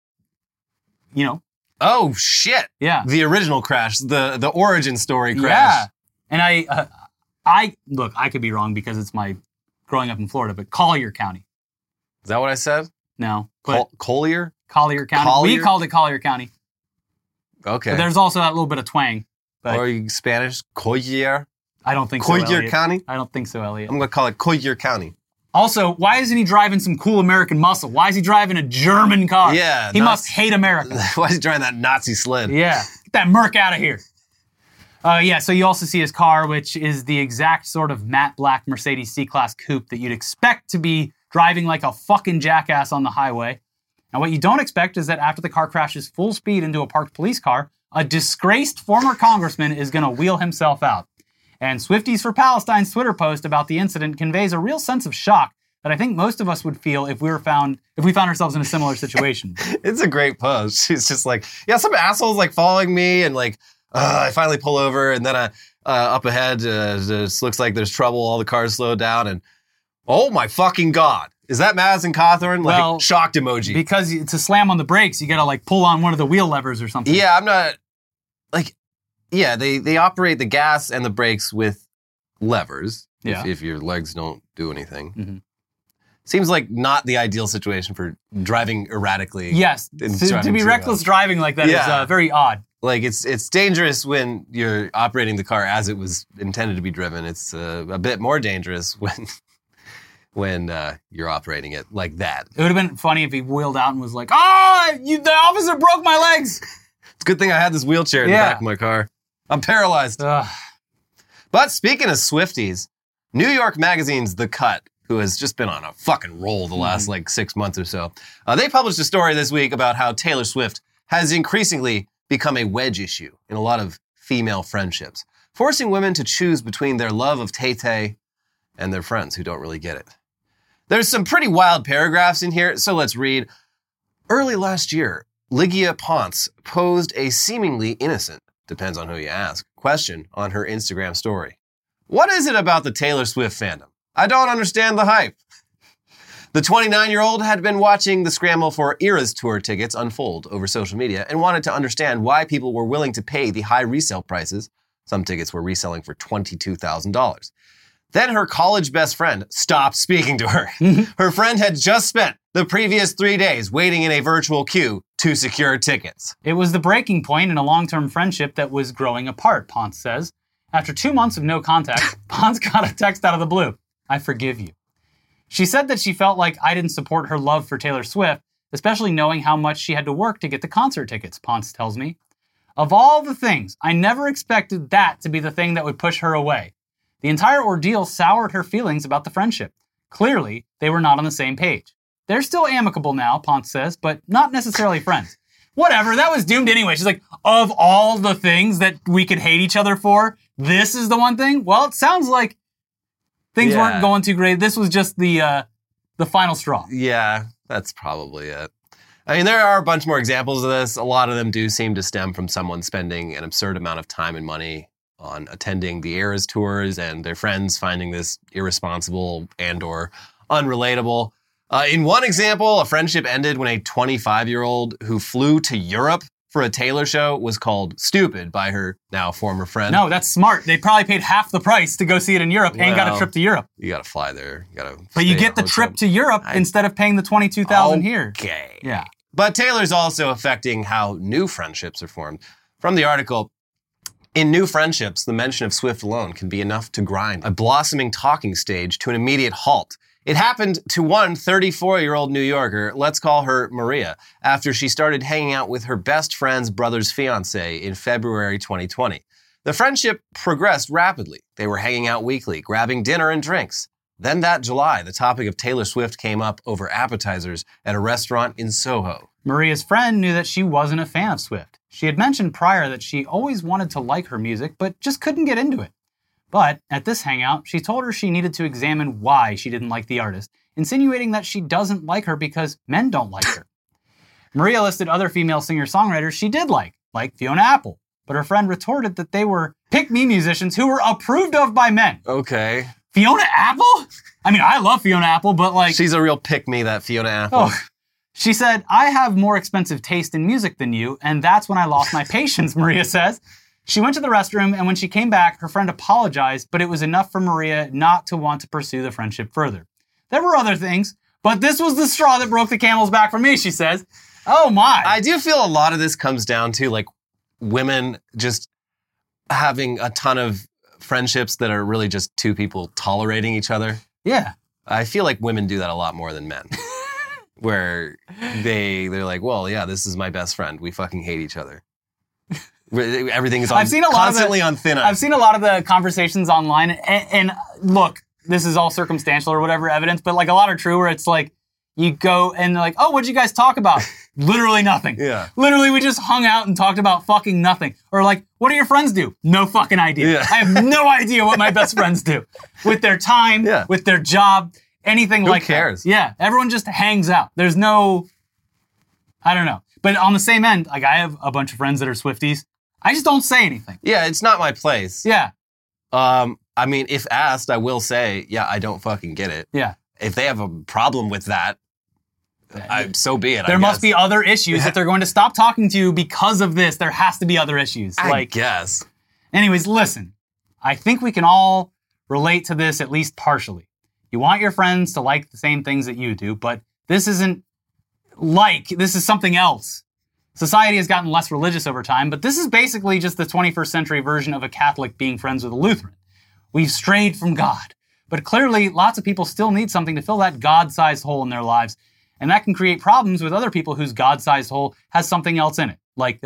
[SPEAKER 1] Oh, shit.
[SPEAKER 2] Yeah.
[SPEAKER 1] The original crash, the origin story crash.
[SPEAKER 2] Yeah. And I could be wrong because it's my growing up in Florida, but Collier County.
[SPEAKER 1] Is that what I said?
[SPEAKER 2] No.
[SPEAKER 1] Collier?
[SPEAKER 2] Collier County.
[SPEAKER 1] Collier?
[SPEAKER 2] We called it Collier County.
[SPEAKER 1] Okay.
[SPEAKER 2] But there's also that little bit of twang. But
[SPEAKER 1] or are you Spanish? Collier?
[SPEAKER 2] I don't think so,
[SPEAKER 1] Collier County?
[SPEAKER 2] I don't think so, Elliot.
[SPEAKER 1] I'm going to call it Collier County.
[SPEAKER 2] Also, why isn't he driving some cool American muscle? Why is he driving a German car?
[SPEAKER 1] Yeah.
[SPEAKER 2] He must hate America.
[SPEAKER 1] Why is he driving that Nazi sled?
[SPEAKER 2] Yeah. Get that Merc out of here. So you also see his car, which is the exact sort of matte black Mercedes C-Class coupe that you'd expect to be driving like a fucking jackass on the highway. Now, what you don't expect is that after the car crashes full speed into a parked police car, a disgraced former congressman is going to wheel himself out. And Swifties for Palestine's Twitter post about the incident conveys a real sense of shock that I think most of us would feel if we found ourselves in a similar situation.
[SPEAKER 1] It's a great post. She's just like, some asshole's like following me, and like, I finally pull over, and then up ahead, it looks like there's trouble. All the cars slow down, and oh my fucking God. Is that Madison Cawthorn? Like, shocked emoji.
[SPEAKER 2] Because to slam on the brakes, you gotta like pull on one of the wheel levers or something.
[SPEAKER 1] Yeah, I'm not, like, they operate the gas and the brakes with levers.
[SPEAKER 2] Yeah.
[SPEAKER 1] If your legs don't do anything.
[SPEAKER 2] Mm-hmm.
[SPEAKER 1] Seems like not the ideal situation for driving erratically.
[SPEAKER 2] Yes,
[SPEAKER 1] and
[SPEAKER 2] to
[SPEAKER 1] driving
[SPEAKER 2] be
[SPEAKER 1] too
[SPEAKER 2] reckless driving like that is
[SPEAKER 1] Yeah.
[SPEAKER 2] very odd.
[SPEAKER 1] Like it's dangerous when you're operating the car as it was intended to be driven. It's a bit more dangerous when you're operating it like that.
[SPEAKER 2] It would have been funny if he wheeled out and was like, the officer broke my legs.
[SPEAKER 1] It's a good thing I had this wheelchair in the back of my car. I'm paralyzed. But speaking of Swifties, New York Magazine's The Cut, who has just been on a fucking roll the last 6 months or so, they published a story this week about how Taylor Swift has increasingly become a wedge issue in a lot of female friendships, forcing women to choose between their love of Tay-Tay and their friends who don't really get it. There's some pretty wild paragraphs in here, so let's read. Early last year, Ligia Ponce posed a seemingly innocent, depends on who you ask, question on her Instagram story. What is it about the Taylor Swift fandom? I don't understand the hype. The 29-year-old had been watching the scramble for Eras tour tickets unfold over social media and wanted to understand why people were willing to pay the high resale prices. Some tickets were reselling for $22,000. Then her college best friend stopped speaking to her. Her friend had just spent the previous 3 days waiting in a virtual queue to secure tickets.
[SPEAKER 2] It was the breaking point in a long-term friendship that was growing apart, Ponce says. After 2 months of no contact, Ponce got a text out of the blue. I forgive you. She said that she felt like I didn't support her love for Taylor Swift, especially knowing how much she had to work to get the concert tickets, Ponce tells me. Of all the things, I never expected that to be the thing that would push her away. The entire ordeal soured her feelings about the friendship. Clearly, they were not on the same page. They're still amicable now, Ponce says, but not necessarily friends. Whatever, that was doomed anyway. She's like, of all the things that we could hate each other for, this is the one thing? Well, it sounds like things weren't going too great. This was just the final straw.
[SPEAKER 1] Yeah, that's probably it. I mean, there are a bunch more examples of this. A lot of them do seem to stem from someone spending an absurd amount of time and money on attending the Eras tours and their friends finding this irresponsible and or unrelatable. In one example, a friendship ended when a 25-year-old who flew to Europe for a Taylor show was called stupid by her now former friend.
[SPEAKER 2] No, that's smart. They probably paid half the price to go see it in Europe and got a trip to Europe.
[SPEAKER 1] You got to fly there.
[SPEAKER 2] But you get the trip to Europe instead of paying the $22,000 here.
[SPEAKER 1] Okay.
[SPEAKER 2] Yeah.
[SPEAKER 1] But Taylor's also affecting how new friendships are formed. From the article, in new friendships, the mention of Swift alone can be enough to grind a blossoming talking stage to an immediate halt. It happened to one 34-year-old New Yorker, let's call her Maria, after she started hanging out with her best friend's brother's fiance in February 2020. The friendship progressed rapidly. They were hanging out weekly, grabbing dinner and drinks. Then that July, the topic of Taylor Swift came up over appetizers at a restaurant in Soho.
[SPEAKER 2] Maria's friend knew that she wasn't a fan of Swift. She had mentioned prior that she always wanted to like her music, but just couldn't get into it. But at this hangout, she told her she needed to examine why she didn't like the artist, insinuating that she doesn't like her because men don't like her. Maria listed other female singer-songwriters she did like Fiona Apple, but her friend retorted that they were pick-me musicians who were approved of by men.
[SPEAKER 1] Okay.
[SPEAKER 2] Fiona Apple? I mean, I love Fiona Apple, but like...
[SPEAKER 1] She's a real pick-me, that Fiona Apple.
[SPEAKER 2] Oh. She said, I have more expensive taste in music than you, and that's when I lost my patience, Maria says. She went to the restroom, and when she came back, her friend apologized, but it was enough for Maria not to want to pursue the friendship further. There were other things, but this was the straw that broke the camel's back for me, she says. Oh my.
[SPEAKER 1] I do feel a lot of this comes down to like women just having a ton of friendships that are really just two people tolerating each other.
[SPEAKER 2] Yeah.
[SPEAKER 1] I feel like women do that a lot more than men. Where they're like, well, yeah, this is my best friend. We fucking hate each other. Everything is constantly on thin ice.
[SPEAKER 2] I've seen a lot of the conversations online, and look, this is all circumstantial or whatever evidence, but like a lot are true where it's like, you go and they're like, oh, what'd you guys talk about? Literally nothing.
[SPEAKER 1] Yeah.
[SPEAKER 2] Literally, we just hung out and talked about fucking nothing. Or like, what do your friends do? No fucking idea.
[SPEAKER 1] Yeah.
[SPEAKER 2] I have no idea what my best friends do. With their time, with their job, anything like that.
[SPEAKER 1] Who cares?
[SPEAKER 2] Yeah, everyone just hangs out. There's no, I don't know. But on the same end, like I have a bunch of friends that are Swifties. I just don't say anything.
[SPEAKER 1] Yeah, it's not my place.
[SPEAKER 2] Yeah.
[SPEAKER 1] I mean, if asked, I will say, yeah, I don't fucking get it.
[SPEAKER 2] Yeah.
[SPEAKER 1] If they have a problem with that, so be it.
[SPEAKER 2] There must be other issues that they're going to stop talking to you because of this. There has to be other issues.
[SPEAKER 1] I guess.
[SPEAKER 2] Anyways, listen. I think we can all relate to this at least partially. You want your friends to like the same things that you do, but this is something else. Society has gotten less religious over time, but this is basically just the 21st century version of a Catholic being friends with a Lutheran. We've strayed from God. But clearly, lots of people still need something to fill that God-sized hole in their lives, and that can create problems with other people whose God-sized hole has something else in it, like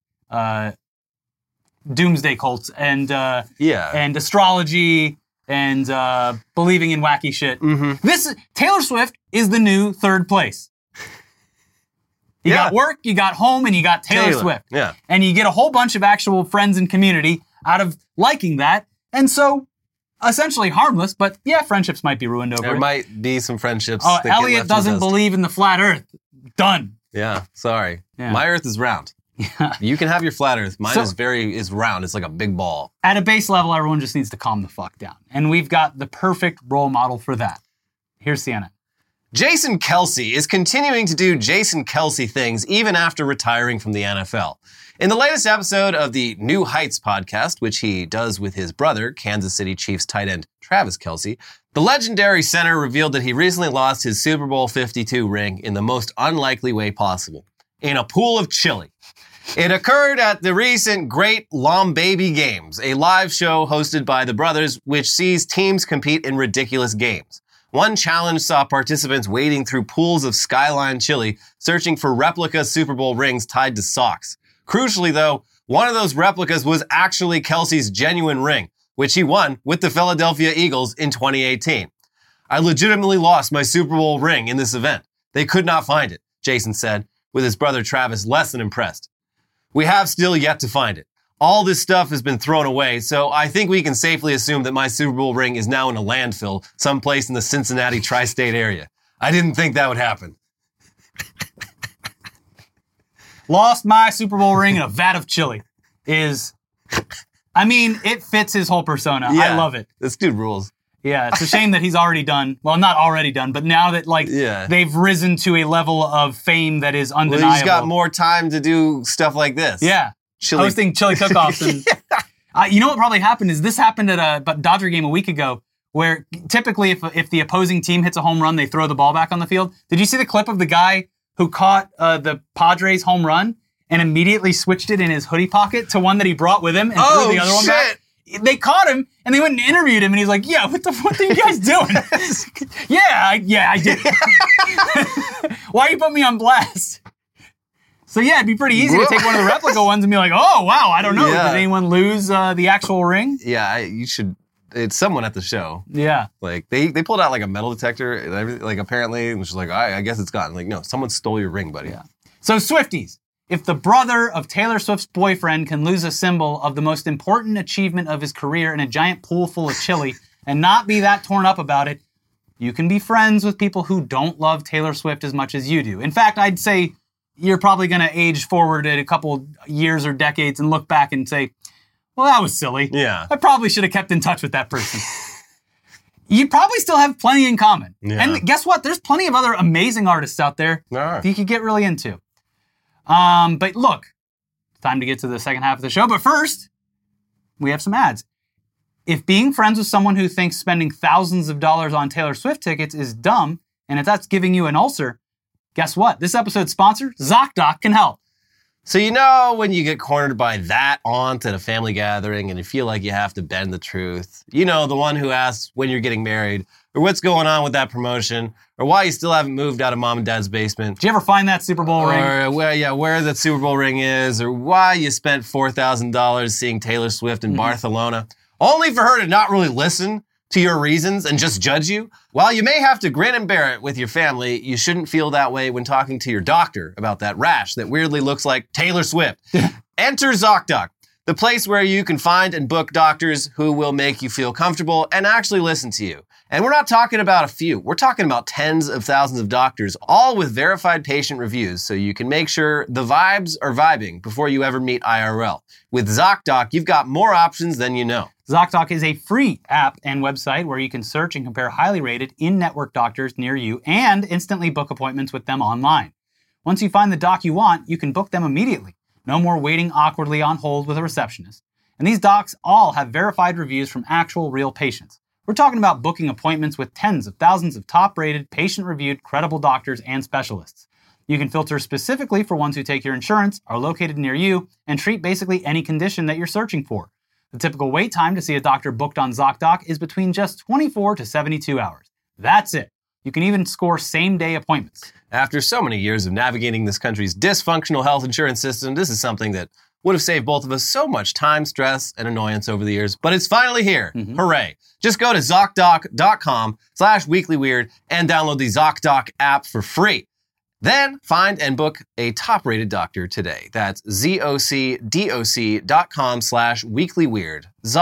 [SPEAKER 2] doomsday cults and astrology and believing in wacky shit. Taylor Swift is the new third place. You got work, you got home, and you got Taylor Swift.
[SPEAKER 1] Yeah.
[SPEAKER 2] And you get a whole bunch of actual friends and community out of liking that. And so, essentially harmless, but yeah, friendships might be ruined over it.
[SPEAKER 1] There might be some friendships.
[SPEAKER 2] Oh, Elliot doesn't believe in the flat earth. Done.
[SPEAKER 1] Yeah, sorry.
[SPEAKER 2] Yeah.
[SPEAKER 1] My earth is round. You can have your flat earth. Mine is round. It's like a big ball.
[SPEAKER 2] At a base level, everyone just needs to calm the fuck down. And we've got the perfect role model for that. Here's CNN.
[SPEAKER 1] Jason Kelce is continuing to do Jason Kelce things even after retiring from the NFL. In the latest episode of the New Heights podcast, which he does with his brother, Kansas City Chiefs tight end Travis Kelce, the legendary center revealed that he recently lost his Super Bowl 52 ring in the most unlikely way possible, in a pool of chili. It occurred at the recent Great Lombaby Games, a live show hosted by the brothers, which sees teams compete in ridiculous games. One challenge saw participants wading through pools of Skyline chili, searching for replica Super Bowl rings tied to socks. Crucially, though, one of those replicas was actually Kelce's genuine ring, which he won with the Philadelphia Eagles in 2018. I legitimately lost my Super Bowl ring in this event. They could not find it, Jason said, with his brother Travis less than impressed. We have still yet to find it. All this stuff has been thrown away, so I think we can safely assume that my Super Bowl ring is now in a landfill someplace in the Cincinnati tri-state area. I didn't think that would happen.
[SPEAKER 2] Lost my Super Bowl ring in a vat of chili it fits his whole persona.
[SPEAKER 1] Yeah,
[SPEAKER 2] I love it.
[SPEAKER 1] This dude rules.
[SPEAKER 2] Yeah, it's a shame that he's already done. Well, not already done, but now that they've risen to a level of fame that is undeniable.
[SPEAKER 1] Well, he's got more time to do stuff like this.
[SPEAKER 2] Yeah. Hosting chili cook-offs. And, you know what probably happened is this happened at a Dodger game a week ago where typically if the opposing team hits a home run, they throw the ball back on the field. Did you see the clip of the guy who caught the Padres home run and immediately switched it in his hoodie pocket to one that he brought with him and threw the other one back? They caught him and they went and interviewed him and he's like, yeah, what are you guys doing? I did. Why you put me on blast? So yeah, it'd be pretty easy to take one of the replica ones and be like, oh, wow, I don't know.
[SPEAKER 1] Yeah.
[SPEAKER 2] Did anyone lose the actual ring?
[SPEAKER 1] Yeah, you should. It's someone at the show.
[SPEAKER 2] Yeah.
[SPEAKER 1] Like, they pulled out like a metal detector and everything, like apparently, and was like, I guess it's gone. Like, no, someone stole your ring, buddy.
[SPEAKER 2] Yeah. So Swifties, if the brother of Taylor Swift's boyfriend can lose a symbol of the most important achievement of his career in a giant pool full of chili and not be that torn up about it, you can be friends with people who don't love Taylor Swift as much as you do. In fact, I'd say you're probably going to age forward at a couple years or decades and look back and say, well, that was silly.
[SPEAKER 1] Yeah.
[SPEAKER 2] I probably should have kept in touch with that person. You probably still have plenty in common.
[SPEAKER 1] Yeah.
[SPEAKER 2] And guess what? There's plenty of other amazing artists out there that you could get really into. But look, it's time to get to the second half of the show. But first, we have some ads. If being friends with someone who thinks spending thousands of dollars on Taylor Swift tickets is dumb, and if that's giving you an ulcer, guess what? This episode's sponsor, ZocDoc, can help.
[SPEAKER 1] So you know when you get cornered by that aunt at a family gathering and you feel like you have to bend the truth? You know, the one who asks when you're getting married, or what's going on with that promotion, or why you still haven't moved out of mom and dad's basement.
[SPEAKER 2] Did you ever find that Super Bowl ring?
[SPEAKER 1] Or where that Super Bowl ring is, or why you spent $4,000 seeing Taylor Swift in Barcelona, only for her to not really listen to your reasons and just judge you? While you may have to grin and bear it with your family, you shouldn't feel that way when talking to your doctor about that rash that weirdly looks like Taylor Swift. Enter ZocDoc, the place where you can find and book doctors who will make you feel comfortable and actually listen to you. And we're not talking about a few. We're talking about tens of thousands of doctors, all with verified patient reviews, so you can make sure the vibes are vibing before you ever meet IRL. With ZocDoc, you've got more options than you know.
[SPEAKER 2] ZocDoc is a free app and website where you can search and compare highly rated in-network doctors near you and instantly book appointments with them online. Once you find the doc you want, you can book them immediately. No more waiting awkwardly on hold with a receptionist. And these docs all have verified reviews from actual real patients. We're talking about booking appointments with tens of thousands of top-rated, patient-reviewed, credible doctors and specialists. You can filter specifically for ones who take your insurance, are located near you, and treat basically any condition that you're searching for. The typical wait time to see a doctor booked on ZocDoc is between just 24 to 72 hours. That's it. You can even score same-day appointments.
[SPEAKER 1] After so many years of navigating this country's dysfunctional health insurance system, this is something that would have saved both of us so much time, stress, and annoyance over the years. But it's finally here. Hooray. Just go to ZocDoc.com/weeklyweird and download the ZocDoc app for free. Then find and book a top-rated doctor today. That's ZocDoc.com/weeklyweird.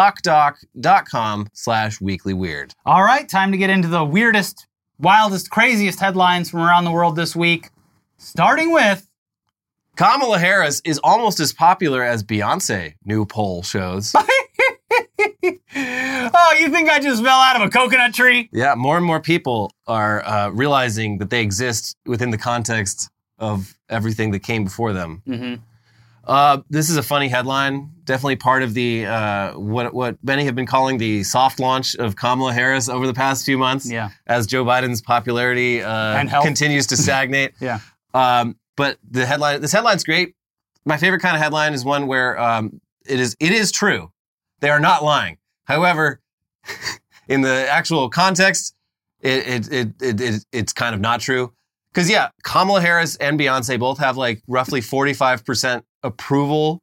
[SPEAKER 1] ZocDoc.com/weeklyweird.
[SPEAKER 2] All right, time to get into the weirdest, wildest, craziest headlines from around the world this week. Starting with...
[SPEAKER 1] Kamala Harris is almost as popular as Beyonce, new poll shows.
[SPEAKER 2] Oh, you think I just fell out of a coconut tree?
[SPEAKER 1] Yeah, more and more people are realizing that they exist within the context of everything that came before them. This is a funny headline. Definitely part of the what many have been calling the soft launch of Kamala Harris over the past few months.
[SPEAKER 2] Yeah.
[SPEAKER 1] As Joe Biden's popularity continues to stagnate.
[SPEAKER 2] Yeah.
[SPEAKER 1] But this headline's great. My favorite kind of headline is one where it is true. They are not lying. However, in the actual context, it's kind of not true. Because yeah, Kamala Harris and Beyonce both have like roughly 45% approval.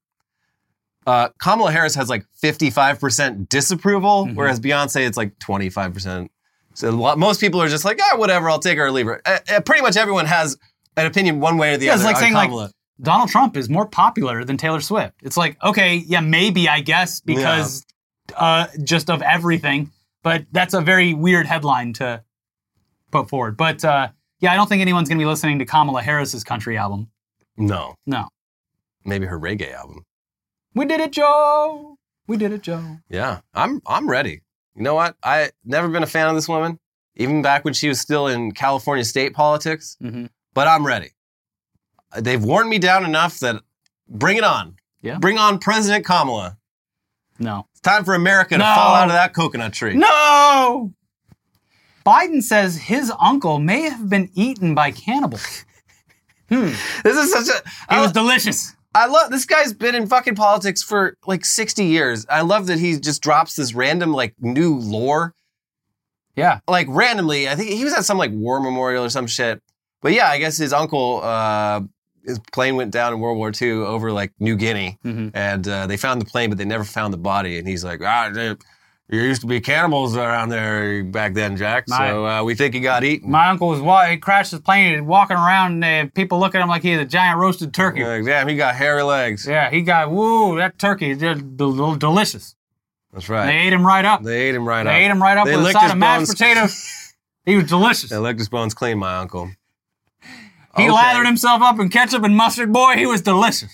[SPEAKER 1] Kamala Harris has like 55% disapproval, whereas Beyonce it's like 25%. So most people are just like, whatever, I'll take her or leave her. Pretty much everyone has an opinion one way or the other.
[SPEAKER 2] It's like saying
[SPEAKER 1] Kamala.
[SPEAKER 2] like Donald Trump is more popular than Taylor Swift. It's like, okay, yeah, maybe, I guess, because just of everything. But that's a very weird headline to put forward. But yeah, I don't think anyone's going to be listening to Kamala Harris's country album.
[SPEAKER 1] No.
[SPEAKER 2] Maybe
[SPEAKER 1] her reggae album.
[SPEAKER 2] We did it, Joe. We did it, Joe.
[SPEAKER 1] Yeah, I'm ready. You know what? I never been a fan of this woman, even back when she was still in California state politics. But I'm ready. They've worn me down enough that bring it on.
[SPEAKER 2] Yeah.
[SPEAKER 1] Bring on President Kamala.
[SPEAKER 2] No.
[SPEAKER 1] It's time for America to fall out of that coconut tree.
[SPEAKER 2] No! Biden says his uncle may have been eaten by cannibals.
[SPEAKER 1] This is such a...
[SPEAKER 2] It was delicious.
[SPEAKER 1] I love... This guy's been in fucking politics for like 60 years. I love that he just drops this random like new lore.
[SPEAKER 2] Yeah.
[SPEAKER 1] Like randomly. I think he was at some like war memorial or some shit. But yeah, I guess his uncle, his plane went down in World War II over like New Guinea, and they found the plane, but they never found the body. And he's like, there used to be cannibals around there back then, Jack. So we think he got eaten.
[SPEAKER 2] My uncle he crashed his plane, and walking around, and people look at him like he's a giant roasted turkey.
[SPEAKER 1] Like, damn, he got hairy legs.
[SPEAKER 2] Yeah, that turkey is delicious.
[SPEAKER 1] That's right.
[SPEAKER 2] They ate him right up.
[SPEAKER 1] They ate him right
[SPEAKER 2] up with a side of mashed potatoes. He was delicious.
[SPEAKER 1] They licked his bones clean, my uncle.
[SPEAKER 2] He lathered himself up in ketchup and mustard. Boy, he was delicious.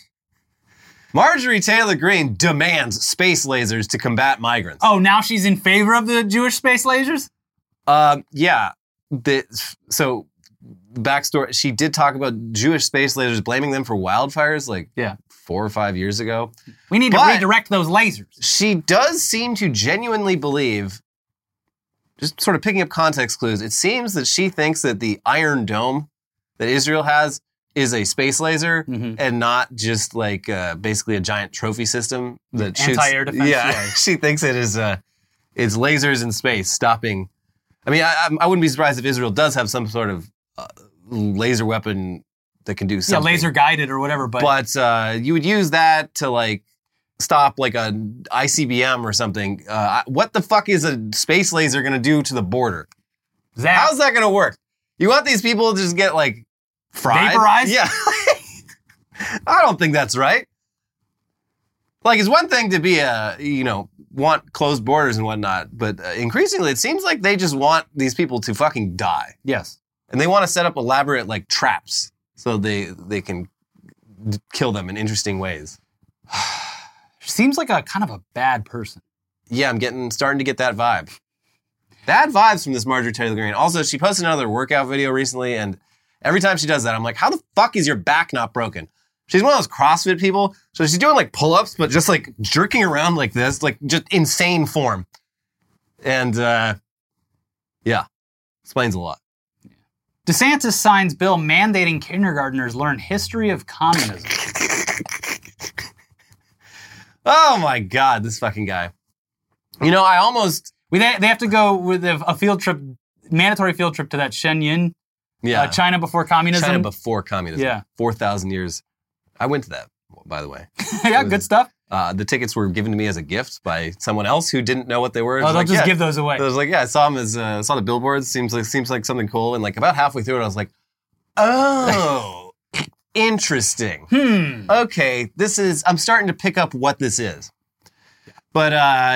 [SPEAKER 1] Marjorie Taylor Greene demands space lasers to combat migrants.
[SPEAKER 2] Oh, now she's in favor of the Jewish space lasers?
[SPEAKER 1] Yeah. So, backstory, she did talk about Jewish space lasers, blaming them for wildfires like 4 or 5 years ago.
[SPEAKER 2] We need to redirect those lasers.
[SPEAKER 1] She does seem to genuinely believe, just sort of picking up context clues, it seems that she thinks that the Iron Dome that Israel has is a space laser and not just like basically a giant trophy system that shoots
[SPEAKER 2] anti-air defense.
[SPEAKER 1] Yeah, she thinks it is it's lasers in space stopping. I mean, I wouldn't be surprised if Israel does have some sort of laser weapon that can do something.
[SPEAKER 2] Yeah, laser guided or whatever.
[SPEAKER 1] But you would use that to like stop like a ICBM or something. What the fuck is a space laser going to do to the border? How's that going to work? You want these people to just get like fried?
[SPEAKER 2] Vaporized?
[SPEAKER 1] Yeah. I don't think that's right. Like, it's one thing to be want closed borders and whatnot, but increasingly it seems like they just want these people to fucking die.
[SPEAKER 2] Yes.
[SPEAKER 1] And they want to set up elaborate like traps so they can kill them in interesting ways.
[SPEAKER 2] Seems like a kind of a bad person.
[SPEAKER 1] Yeah, I'm starting to get that vibe. Bad vibes from this Marjorie Taylor Greene. Also, she posted another workout video recently, and every time she does that, I'm like, how the fuck is your back not broken? She's one of those CrossFit people, so she's doing like pull-ups, but just like jerking around like this, like just insane form. And yeah, explains a lot.
[SPEAKER 2] DeSantis signs bill mandating kindergartners learn history of communism.
[SPEAKER 1] Oh my God, this fucking guy. You know, I almost...
[SPEAKER 2] They have to go with a field trip, mandatory field trip to that Shenyang, China before communism.
[SPEAKER 1] China before communism.
[SPEAKER 2] Yeah.
[SPEAKER 1] 4,000 years. I went to that, by the way.
[SPEAKER 2] Yeah, good stuff.
[SPEAKER 1] The tickets were given to me as a gift by someone else who didn't know what they were.
[SPEAKER 2] Oh, they'll just give those away.
[SPEAKER 1] I was like, yeah, I saw them as saw the billboards. Seems like something cool. And like about halfway through it, I was like, oh, interesting. Okay, I'm starting to pick up what this is. But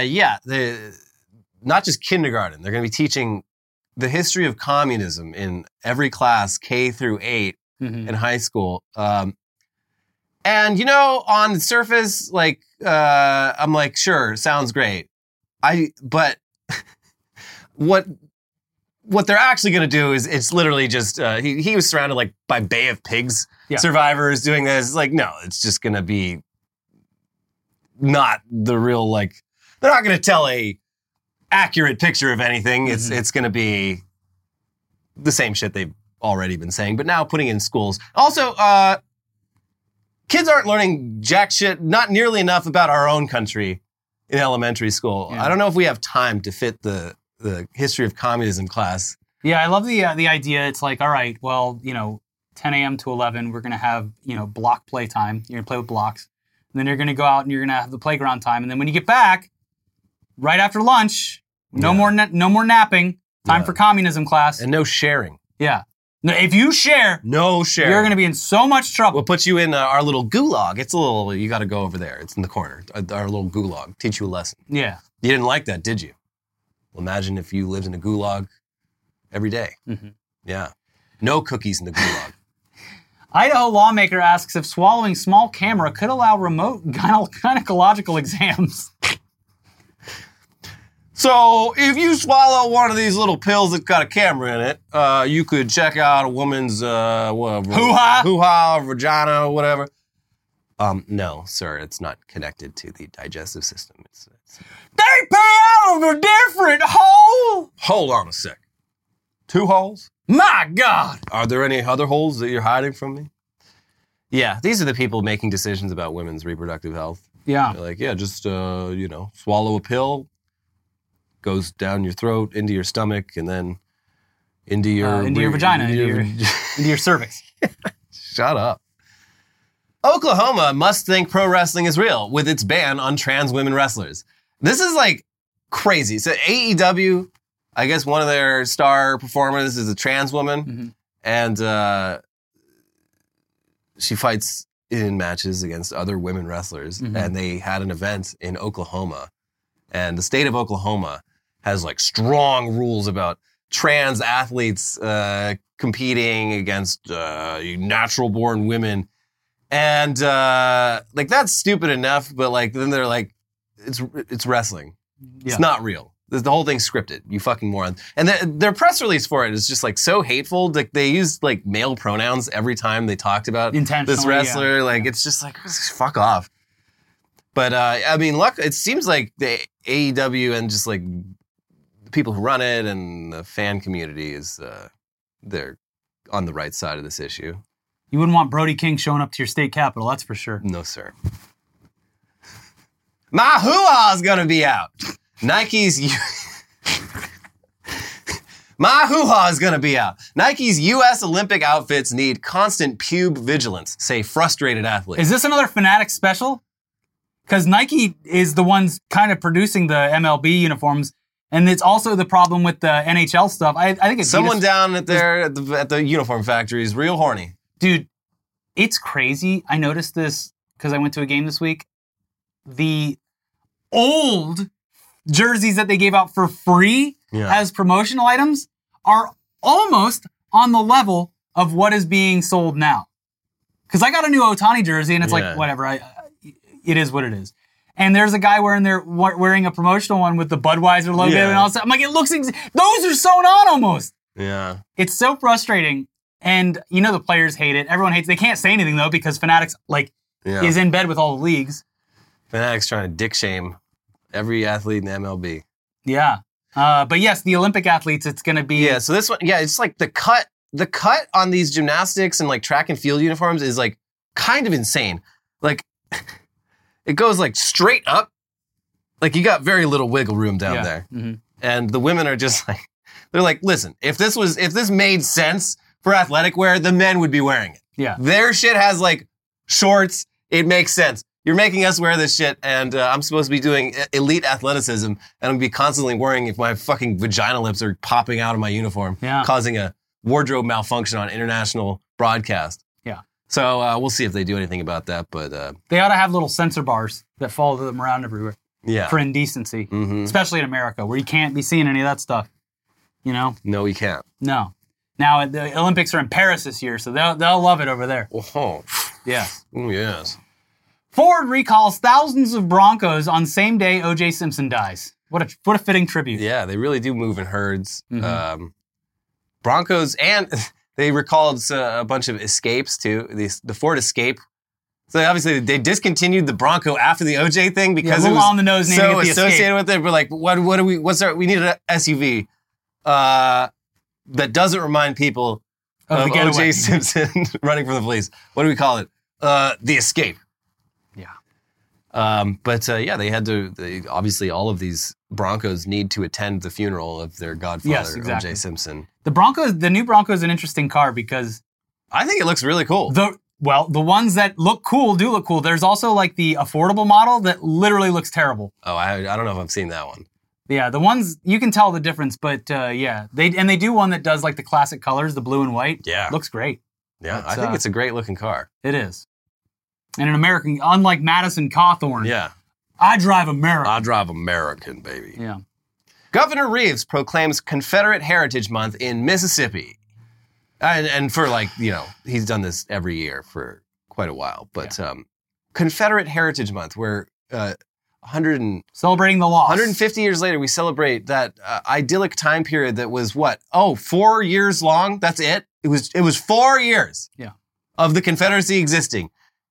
[SPEAKER 1] not just kindergarten. They're going to be teaching the history of communism in every class, K through 8 in high school. And, you know, on the surface, like, I'm like, sure, sounds great. But what they're actually going to do is it's literally just, he was surrounded like by Bay of Pigs survivors doing this. Like, no, it's just going to be not the real, like, they're not going to tell a accurate picture of anything. It's going to be the same shit they've already been saying, but now putting in schools. Also, kids aren't learning jack shit, not nearly enough about our own country in elementary school. Yeah. I don't know if we have time to fit the history of communism class.
[SPEAKER 2] Yeah, I love the idea. It's like, all right, well, 10 a.m. to 11, we're going to have, block play time. You're going to play with blocks. And then you're going to go out and you're going to have the playground time. And then when you get back, right after lunch, no more napping, time for communism class.
[SPEAKER 1] And no sharing.
[SPEAKER 2] Yeah. If you share,
[SPEAKER 1] you're
[SPEAKER 2] going to be in so much trouble.
[SPEAKER 1] We'll put you in our little gulag. It's a little, you got to go over there. It's in the corner. Our little gulag. Teach you a lesson.
[SPEAKER 2] Yeah.
[SPEAKER 1] You didn't like that, did you? Well, imagine if you lived in a gulag every day. Yeah. No cookies in the gulag.
[SPEAKER 2] Idaho lawmaker asks if swallowing small camera could allow remote gynecological exams.
[SPEAKER 1] So, if you swallow one of these little pills that's got a camera in it, you could check out a woman's hoo-ha, vagina, whatever. No, sir, it's not connected to the digestive system. It's
[SPEAKER 2] they pay out of a different hole.
[SPEAKER 1] Hold on a sec. 2 holes?
[SPEAKER 2] My God.
[SPEAKER 1] Are there any other holes that you're hiding from me? Yeah, these are the people making decisions about women's reproductive health.
[SPEAKER 2] Yeah.
[SPEAKER 1] They're like, yeah, just, swallow a pill. Goes down your throat, into your stomach, and then into your
[SPEAKER 2] vagina, into your cervix.
[SPEAKER 1] Shut up. Oklahoma must think pro wrestling is real with its ban on trans women wrestlers. This is like crazy. So AEW, I guess one of their star performers is a trans woman, and she fights in matches against other women wrestlers, and they had an event in Oklahoma, and the state of Oklahoma has like strong rules about trans athletes competing against natural born women. And like that's stupid enough, but like then they're like, it's wrestling. Yeah. It's not real. The whole thing's scripted. You fucking moron. And their press release for it is just like so hateful. Like they used like male pronouns every time they talked about this wrestler. Yeah. Like it's just like, fuck off. But I mean, look, it seems like the AEW and just like the people who run it and the fan community is they're on the right side of this issue.
[SPEAKER 2] You wouldn't want Brody King showing up to your state capitol, that's for sure.
[SPEAKER 1] No, sir. My hoo-ha is gonna be out. Nike's My hoo-ha is gonna be out. Nike's U.S. Olympic outfits need constant pube vigilance, say frustrated athletes.
[SPEAKER 2] Is this another Fanatics special? Because Nike is the ones kind of producing the MLB uniforms, and it's also the problem with the NHL stuff. I think it's
[SPEAKER 1] someone down at the uniform factory is real horny.
[SPEAKER 2] Dude, it's crazy. I noticed this because I went to a game this week. The old jerseys that they gave out for free as promotional items are almost on the level of what is being sold now. Because I got a new Ohtani jersey, and it's like, whatever, it is what it is. And there's a guy wearing a promotional one with the Budweiser logo and all that. I'm like, it looks, those are sewn on almost.
[SPEAKER 1] Yeah.
[SPEAKER 2] It's so frustrating. And the players hate it. Everyone hates it. They can't say anything though, because Fanatics is in bed with all the leagues.
[SPEAKER 1] Fanatics trying to dick shame every athlete in the MLB.
[SPEAKER 2] Yeah. But yes, the Olympic athletes, it's going to be...
[SPEAKER 1] Yeah, so this one, it's like the cut on these gymnastics and like track and field uniforms is like kind of insane. Like it goes like straight up. Like you got very little wiggle room down there.
[SPEAKER 2] Mm-hmm.
[SPEAKER 1] And the women are just like, they're like, listen, if this made sense for athletic wear, the men would be wearing it.
[SPEAKER 2] Yeah.
[SPEAKER 1] Their shit has like shorts. It makes sense. You're making us wear this shit, and I'm supposed to be doing elite athleticism, and I'm going to be constantly worrying if my fucking vagina lips are popping out of my uniform, causing a wardrobe malfunction on international broadcast.
[SPEAKER 2] Yeah.
[SPEAKER 1] So we'll see if they do anything about that, but...
[SPEAKER 2] they ought to have little sensor bars that follow them around everywhere.
[SPEAKER 1] Yeah.
[SPEAKER 2] For indecency. Mm-hmm. Especially in America, where you can't be seeing any of that stuff. You know?
[SPEAKER 1] No, you can't.
[SPEAKER 2] No. Now, the Olympics are in Paris this year, so they'll love it over there.
[SPEAKER 1] Oh.
[SPEAKER 2] Yes.
[SPEAKER 1] Oh, yes.
[SPEAKER 2] Ford recalls thousands of Broncos on same day O.J. Simpson dies. What a fitting tribute.
[SPEAKER 1] Yeah, they really do move in herds.
[SPEAKER 2] Mm-hmm.
[SPEAKER 1] Broncos, and they recalled a bunch of escapes, too. The Ford Escape. So obviously they discontinued the Bronco after the OJ thing because it was
[SPEAKER 2] on the nose
[SPEAKER 1] so associated with it. We're like, we need an SUV that doesn't remind people of OJ Simpson running from the police. What do we call it? The Escape.
[SPEAKER 2] Yeah.
[SPEAKER 1] They had to, obviously all of these Broncos need to attend the funeral of their godfather, OJ Simpson.
[SPEAKER 2] The new Bronco is an interesting car because
[SPEAKER 1] I think it looks really cool.
[SPEAKER 2] The ones that look cool do look cool. There's also like the affordable model that literally looks terrible.
[SPEAKER 1] Oh, I don't know if I've seen that one.
[SPEAKER 2] Yeah, the ones, you can tell the difference, but they do one that does like the classic colors, the blue and white.
[SPEAKER 1] Yeah.
[SPEAKER 2] Looks great.
[SPEAKER 1] Yeah, I think it's a great looking car.
[SPEAKER 2] It is. And an American, unlike Madison Cawthorn.
[SPEAKER 1] Yeah.
[SPEAKER 2] I drive American.
[SPEAKER 1] I drive American, baby.
[SPEAKER 2] Yeah.
[SPEAKER 1] Governor Reeves proclaims Confederate Heritage Month in Mississippi. And for he's done this every year for quite a while. But Confederate Heritage Month, where
[SPEAKER 2] celebrating the loss.
[SPEAKER 1] 150 years later, we celebrate that idyllic time period that was 4 years long? That's it? It was 4 years of the Confederacy existing.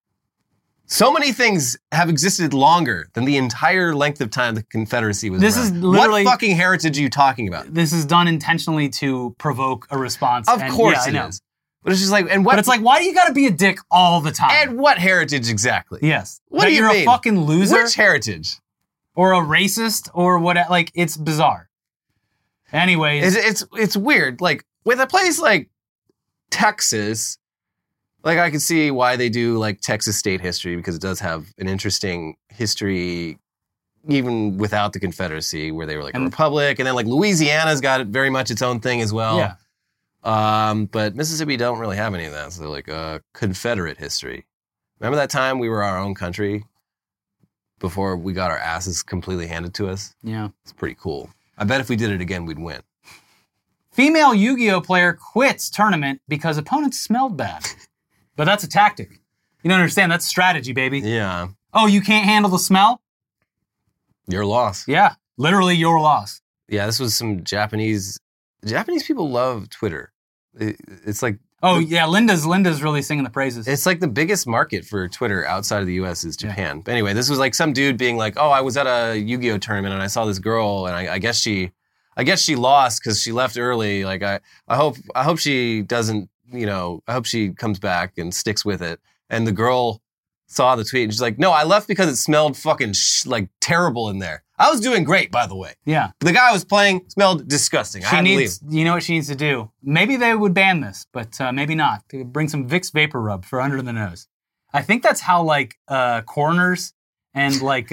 [SPEAKER 1] So many things have existed longer than the entire length of time the Confederacy was
[SPEAKER 2] This
[SPEAKER 1] around.
[SPEAKER 2] is literally...
[SPEAKER 1] What fucking heritage are you talking about?
[SPEAKER 2] This is done intentionally to provoke a response.
[SPEAKER 1] Of course it is. But it's just like,
[SPEAKER 2] But it's like, why do you gotta be a dick all the time?
[SPEAKER 1] And what heritage exactly?
[SPEAKER 2] Yes.
[SPEAKER 1] What do you mean?
[SPEAKER 2] You're a fucking loser?
[SPEAKER 1] Which heritage?
[SPEAKER 2] Or a racist? Or what? Like, it's bizarre. Anyways.
[SPEAKER 1] It's weird. Like, with a place like Texas... Like, I can see why they do, like, Texas state history, because it does have an interesting history, even without the Confederacy, where they were, like, a republic. And then, like, Louisiana's got very much its own thing as well.
[SPEAKER 2] Yeah.
[SPEAKER 1] But Mississippi don't really have any of that. So, like, Confederate history. Remember that time we were our own country before we got our asses completely handed to us?
[SPEAKER 2] Yeah.
[SPEAKER 1] It's pretty cool. I bet if we did it again, we'd win.
[SPEAKER 2] Female Yu-Gi-Oh player quits tournament because opponents smelled bad. But that's a tactic. You don't understand. That's strategy, baby.
[SPEAKER 1] Yeah.
[SPEAKER 2] Oh, you can't handle the smell?
[SPEAKER 1] Your loss.
[SPEAKER 2] Yeah. Literally your loss.
[SPEAKER 1] Yeah, this was some Japanese people love Twitter. It's like...
[SPEAKER 2] Oh, yeah. Linda's really singing the praises.
[SPEAKER 1] It's like the biggest market for Twitter outside of the U.S. is Japan. Yeah. But anyway, this was like some dude being like, oh, I was at a Yu-Gi-Oh tournament and I saw this girl and I guess she lost because she left early. Like, I hope she doesn't, I hope she comes back and sticks with it. And the girl saw the tweet and she's like, no, I left because it smelled fucking terrible in there. I was doing great, by the way.
[SPEAKER 2] Yeah.
[SPEAKER 1] The guy I was playing smelled disgusting. I had to leave.
[SPEAKER 2] You know what she needs to do? Maybe they would ban this, but maybe not. Bring some Vicks Vapor Rub for under the nose. I think that's how coroners and like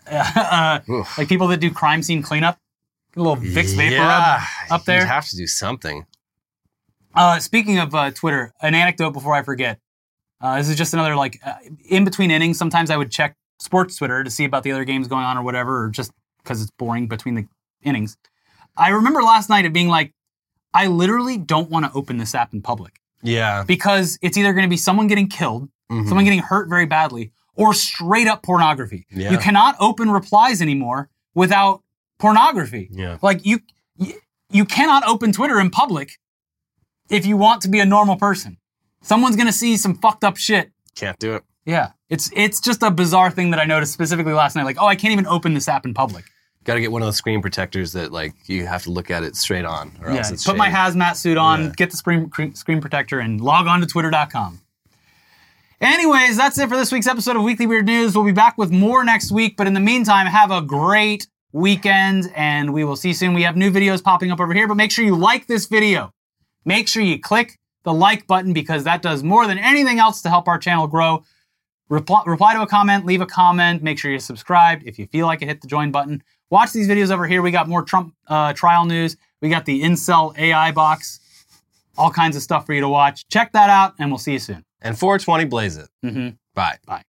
[SPEAKER 2] people that do crime scene cleanup, get a little Vicks Vapor Rub up there.
[SPEAKER 1] You'd have to do something.
[SPEAKER 2] Speaking of Twitter, an anecdote before I forget. This is just another, in between innings, sometimes I would check sports Twitter to see about the other games going on or whatever, or just because it's boring between the innings. I remember last night it being like, I literally don't want to open this app in public.
[SPEAKER 1] Yeah.
[SPEAKER 2] Because it's either going to be someone getting killed, someone getting hurt very badly, or straight up pornography. Yeah. You cannot open replies anymore without pornography.
[SPEAKER 1] Yeah.
[SPEAKER 2] Like, you cannot open Twitter in public if you want to be a normal person. Someone's going to see some fucked up shit.
[SPEAKER 1] Can't do it.
[SPEAKER 2] Yeah. It's just a bizarre thing that I noticed specifically last night. Like, oh, I can't even open this app in public
[SPEAKER 1] Got to get one of those screen protectors that like you have to look at it straight on, or else it's
[SPEAKER 2] put my
[SPEAKER 1] shady.
[SPEAKER 2] hazmat suit on,
[SPEAKER 1] Yeah.
[SPEAKER 2] get the screen protector, and log on to twitter.com. Anyways, that's it for this week's episode of Weekly Weird News. We'll be back with more next week, but in the meantime, have a great weekend, and we will see you soon. We have new videos popping up over here, but make sure you like this video. Make sure you click the like button because that does more than anything else to help our channel grow. Reply to a comment, leave a comment, make sure you're subscribed. If you feel like it, hit the join button. Watch these videos over here. We got more Trump trial news. We got the Incel AI box. All kinds of stuff for you to watch. Check that out, and we'll see you soon.
[SPEAKER 1] And 420 blaze it.
[SPEAKER 2] Mm-hmm.
[SPEAKER 1] Bye.
[SPEAKER 2] Bye.